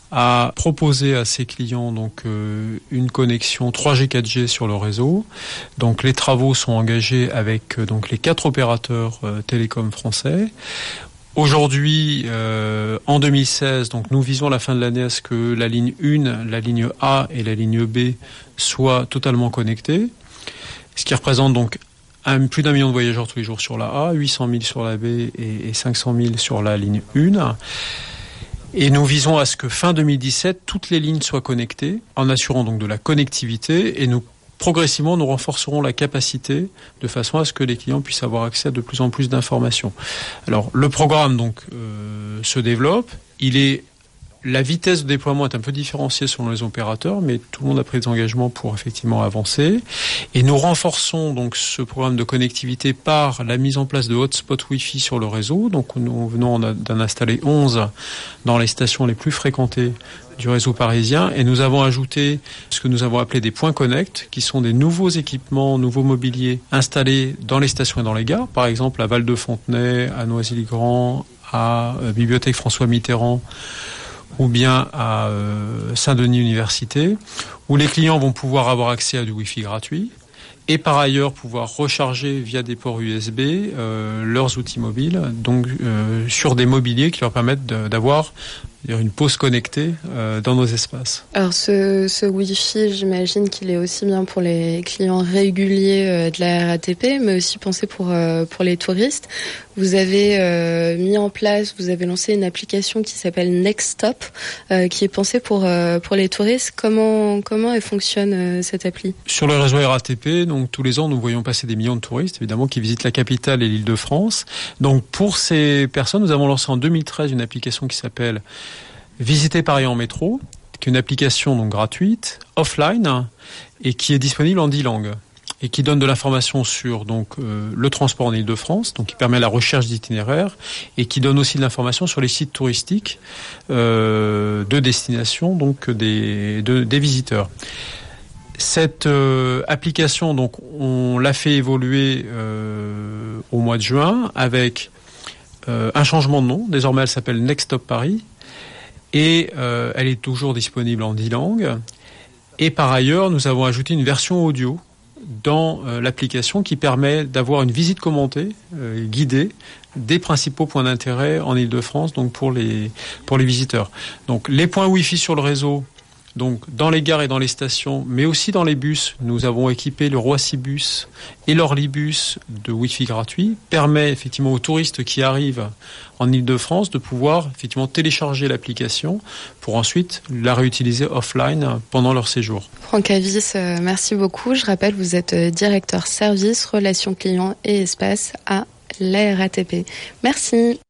à proposer à ses clients donc euh, une connexion trois G quatre G sur le réseau. Donc les travaux sont engagés avec euh, donc les quatre opérateurs euh, télécoms français. Aujourd'hui, euh, en deux mille seize, donc nous visons à la fin de l'année à ce que la ligne un, la ligne A et la ligne B soient totalement connectées, ce qui représente donc un, plus d'un million de voyageurs tous les jours sur la A, huit cent mille sur la B et, et cinq cent mille sur la ligne un. Et nous visons à ce que fin deux mille dix-sept, toutes les lignes soient connectées, en assurant donc de la connectivité, et nous progressivement nous renforcerons la capacité de façon à ce que les clients puissent avoir accès à de plus en plus d'informations. Alors le programme donc euh, se développe, il est la vitesse de déploiement est un peu différenciée selon les opérateurs, mais tout le monde a pris des engagements pour effectivement avancer. Et nous renforçons donc ce programme de connectivité par la mise en place de hotspots Wi-Fi sur le réseau. Donc nous venons d'en installer onze dans les stations les plus fréquentées du réseau parisien, et nous avons ajouté ce que nous avons appelé des points connect, qui sont des nouveaux équipements, nouveaux mobiliers installés dans les stations et dans les gares, par exemple à Val-de-Fontenay, à Noisy-le-Grand, à euh, Bibliothèque François Mitterrand, ou bien à euh, Saint-Denis Université, où les clients vont pouvoir avoir accès à du Wi-Fi gratuit, et par ailleurs pouvoir recharger via des ports U S B euh, leurs outils mobiles, donc euh, sur des mobiliers qui leur permettent de, d'avoir une pause connectée euh, dans nos espaces. Alors ce, ce Wi-Fi, j'imagine qu'il est aussi bien pour les clients réguliers euh, de la R A T P, mais aussi pensé pour euh, pour les touristes. Vous avez euh, mis en place, vous avez lancé une application qui s'appelle Next Stop, euh, qui est pensée pour euh, pour les touristes. Comment comment elle fonctionne euh, cette appli? Sur le réseau R A T P, donc tous les ans, nous voyons passer des millions de touristes, évidemment, qui visitent la capitale et l'Île-de-France. Donc pour ces personnes, nous avons lancé en deux mille treize une application qui s'appelle Visiter Paris en métro, qui est une application donc gratuite, offline, et qui est disponible en dix langues, et qui donne de l'information sur donc euh, le transport en Île-de-France, donc qui permet la recherche d'itinéraires, et qui donne aussi de l'information sur les sites touristiques euh, de destination, donc des, de, des visiteurs. Cette euh, application, donc, on l'a fait évoluer euh, au mois de juin avec euh, un changement de nom. Désormais, elle s'appelle Next Stop Paris. Et euh, elle est toujours disponible en dix langues. Et par ailleurs, nous avons ajouté une version audio dans euh, l'application qui permet d'avoir une visite commentée, euh, guidée, des principaux points d'intérêt en Île-de-France, donc pour les pour les visiteurs. Donc les points Wi-Fi sur le réseau, donc dans les gares et dans les stations, mais aussi dans les bus. Nous avons équipé le Roissy-Bus et l'Orly-Bus de Wi-Fi gratuit, permet effectivement aux touristes qui arrivent en Île-de-France de pouvoir effectivement télécharger l'application pour ensuite la réutiliser offline pendant leur séjour. Franck Avis, euh, merci beaucoup. Je rappelle, vous êtes directeur service, relations clients et espace à la R A T P. Merci.